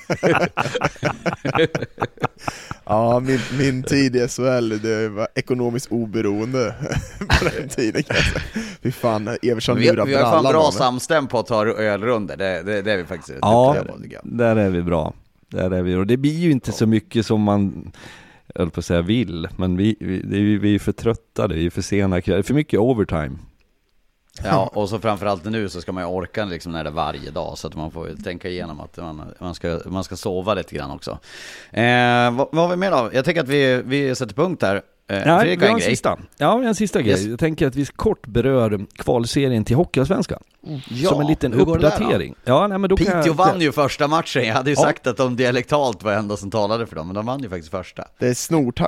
Ja, min, min tid i S H L, det var ekonomiskt oberoende på den tiden. Fy fan, Eversson vi, lurar vi har fan bra men... samstäm på att ta ölrunder, det, det, det är vi faktiskt. Ja, det där är vi bra. Där är vi, och det blir ju inte så mycket som man, jag höll på att säga, vill, men vi, vi, det är, vi är för trötta, det är för sena, för mycket overtime. Ja, och så framförallt nu så ska man ju orka liksom när det är varje dag, så att man får tänka igenom att man, man, ska, man ska sova lite grann också. Eh, vad, vad har vi med då? Jag tänker att vi, vi sätter punkt här. Eh, ja, Fredrik, vi har en en grej. sista. Ja, en sista Yes. grej. Jag tänker att vi kort berör kvalserien till Hockeyallsvenskan. Ja, som en liten hur går det uppdatering. där Ja, nej, men då Piteå kan vann ju första matchen. Jag hade ju ja. sagt att de dialektalt var enda som talade för dem, men de vann ju faktiskt första. Det är snortajt.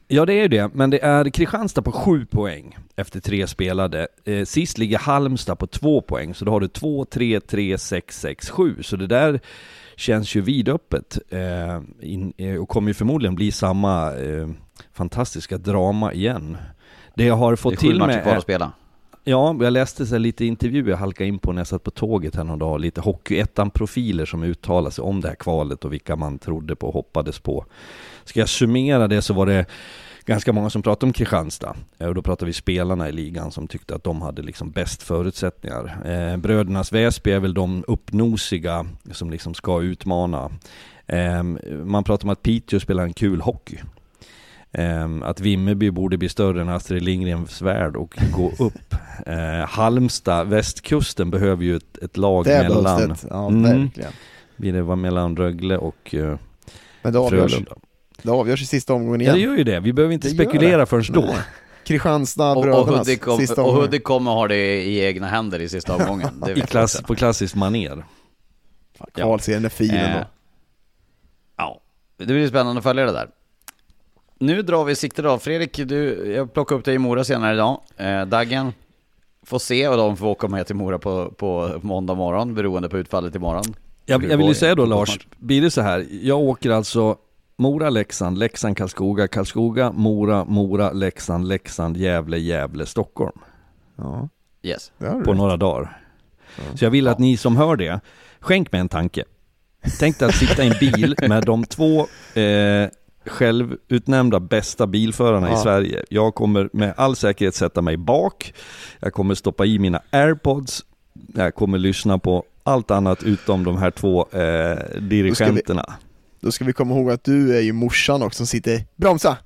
Ja, det är det, men det är Kristianstad på sju poäng efter tre spelade. Eh, sist ligger Halmstad på två poäng, så då har du två, tre, tre, sex, sex, sju. Så det där känns ju vidöppet eh, in, eh, och kommer ju förmodligen bli samma eh, fantastiska drama igen. Det jag har fått till med kvar att spela. Ja, jag läste så lite intervjuer jag halkade in på när jag satt på tåget här någon dag. Lite Hockeyettan-profiler som uttalar sig om det här kvalet och vilka man trodde på och hoppades på. Ska jag summera det så var det ganska många som pratade om Kristianstad. Och då pratade vi spelarna i ligan som tyckte att de hade liksom bäst förutsättningar. Eh, brödernas Väsby är väl de uppnosiga som liksom ska utmana. Eh, man pratar om att Piteå spelar en kul hockey. Um, att Vimmerby borde bli större än Astrid Lindgrens värld och gå upp. Uh, Halmstad, västkusten behöver ju ett, ett lag det mellan. Det. Ja, mm, verkligen. Det var mellan Rögle och uh, Men det avgörs, Frölunda. Det avgörs i sista omgången igen. Ja, det gör ju det. Vi behöver inte det spekulera förrän då. Kristianstad, brödernas sista omgången. Och Hudik kommer ha det i egna händer i sista omgången. Det I klass, på klassiskt maner. Kvalserien är fin ändå. Eh, ja, det blir spännande att följa det där. Nu drar vi siktet av. Fredrik, du, jag plockar upp dig i Mora senare idag. Eh, Daggen får se och de får åka med till Mora på, på måndag morgon beroende på utfallet imorgon. Jag, jag vill ju säga då, Lars, blir det så här. Jag åker alltså Mora, Leksand, Leksand, Karlskoga, Karlskoga, Mora, Mora, Leksand, Leksand, Gävle, Gävle, Stockholm. Ja. Yes. På några dagar. Ja. Så jag vill att ni som hör det, skänk mig en tanke. Tänk dig att sitta i en bil med de två eh, självutnämnda bästa bilförarna ja. i Sverige. Jag kommer med all säkerhet sätta mig bak. Jag kommer stoppa i mina AirPods. Jag kommer lyssna på allt annat utom de här två eh, dirigenterna. Då ska, vi, då ska vi komma ihåg att du är ju morsan också som sitter bromsa.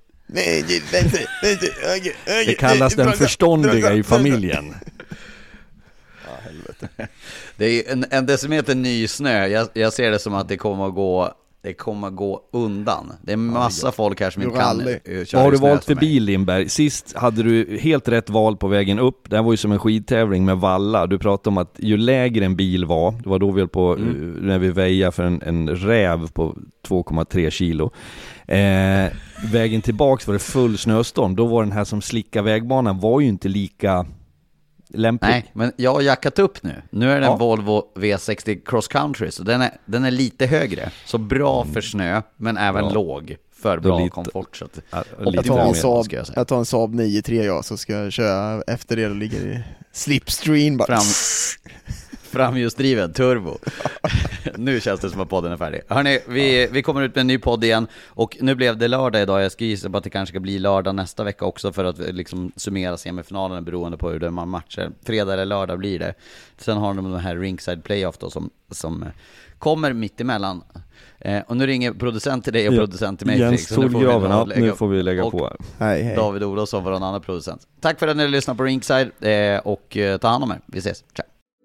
Det kallas den förståndiga i familjen. Ja, helvete. Det är en, en decimeter ny snö. Jag, jag ser det som att det kommer att gå Det kommer att gå undan. Det är massa ja, folk här som inte kan uh, Vad har du valt för bil, Lindberg? Sist hade du helt rätt val på vägen upp. Det här var ju som en skidtävling med valla. Du pratade om att ju lägre en bil var, det var då vi höll på mm. uh, när vi väjade för en, en räv på två komma tre kilo. Eh, vägen tillbaks var det full snöstorm. Då var den här som slickade vägbanan var ju inte lika lämplig. Nej, men jag har jackat upp nu. Nu är det en ja. Volvo V sextio Cross Country, så den är, den är lite högre. Så bra för snö, men även ja. låg för bra lite, komfort. Så att, ja, jag, tar en Saab, jag, jag tar en Saab nio tre ja, så ska jag köra efter det och ligger i slipstream bara. Fram, framhjulsdriven turbo. Nu känns det som att podden är färdig. Hörrni, vi, vi kommer ut med en ny podd igen. Och nu blev det lördag idag. Jag ska gissa på att det kanske ska bli lördag nästa vecka också, för att liksom summera semifinalen beroende på hur man matcher. Fredag eller lördag blir det. Sen har de de här ringside playoff då, som, som kommer mitt emellan. Eh, och nu ringer producent till dig och ja, producent till mig. Jens Solgraven, ja, nu får vi lägga på här. Hej, hej. David Olofsson var en annan producent. Tack för att ni lyssnar på Ringside eh, och eh, ta hand om er. Vi ses. Ciao.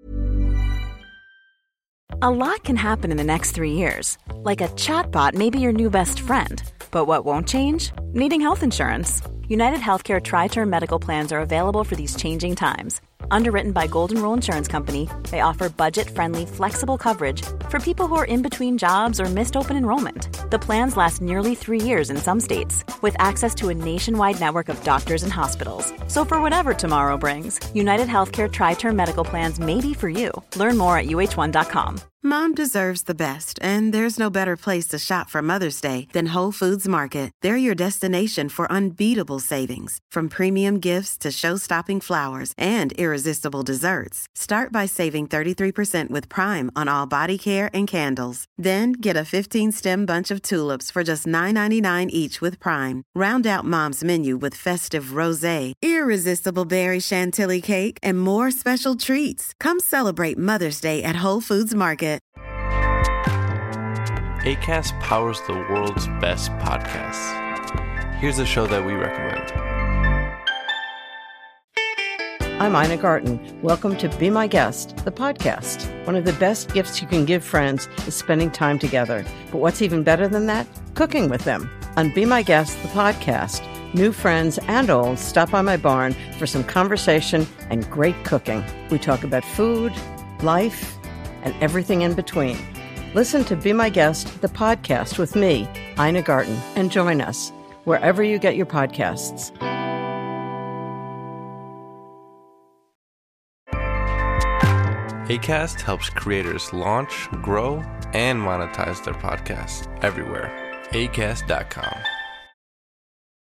A lot can happen in the next three years. Like a chatbot may be your new best friend. But what won't change? Needing health insurance. United Healthcare Tri-Term Medical Plans are available for these changing times. Underwritten by Golden Rule Insurance Company, they offer budget-friendly, flexible coverage for people who are in between jobs or missed open enrollment. The plans last nearly three years in some states, with access to a nationwide network of doctors and hospitals. So for whatever tomorrow brings, United Healthcare Tri-Term Medical Plans may be for you. Learn more at U H one dot com. Mom deserves the best, and there's no better place to shop for Mother's Day than Whole Foods Market. They're your destination for unbeatable savings, from premium gifts to show-stopping flowers and irresistible desserts. Start by saving thirty-three percent with Prime on all body care and candles. Then get a fifteen-stem bunch of tulips for just nine ninety-nine each with Prime. Round out Mom's menu with festive rosé, irresistible berry chantilly cake, and more special treats. Come celebrate Mother's Day at Whole Foods Market. Acast powers the world's best podcasts. Here's a show that we recommend. I'm Ina Garten. Welcome to Be My Guest, the podcast. One of the best gifts you can give friends is spending time together. But what's even better than that? Cooking with them. On Be My Guest, the podcast, new friends and old stop by my barn for some conversation and great cooking. We talk about food, life, and everything in between. Listen to Be My Guest, the podcast with me, Ina Garten, and join us. wherever you get your podcasts. Acast helps creators launch, grow, and monetize their podcasts everywhere. acast dot com.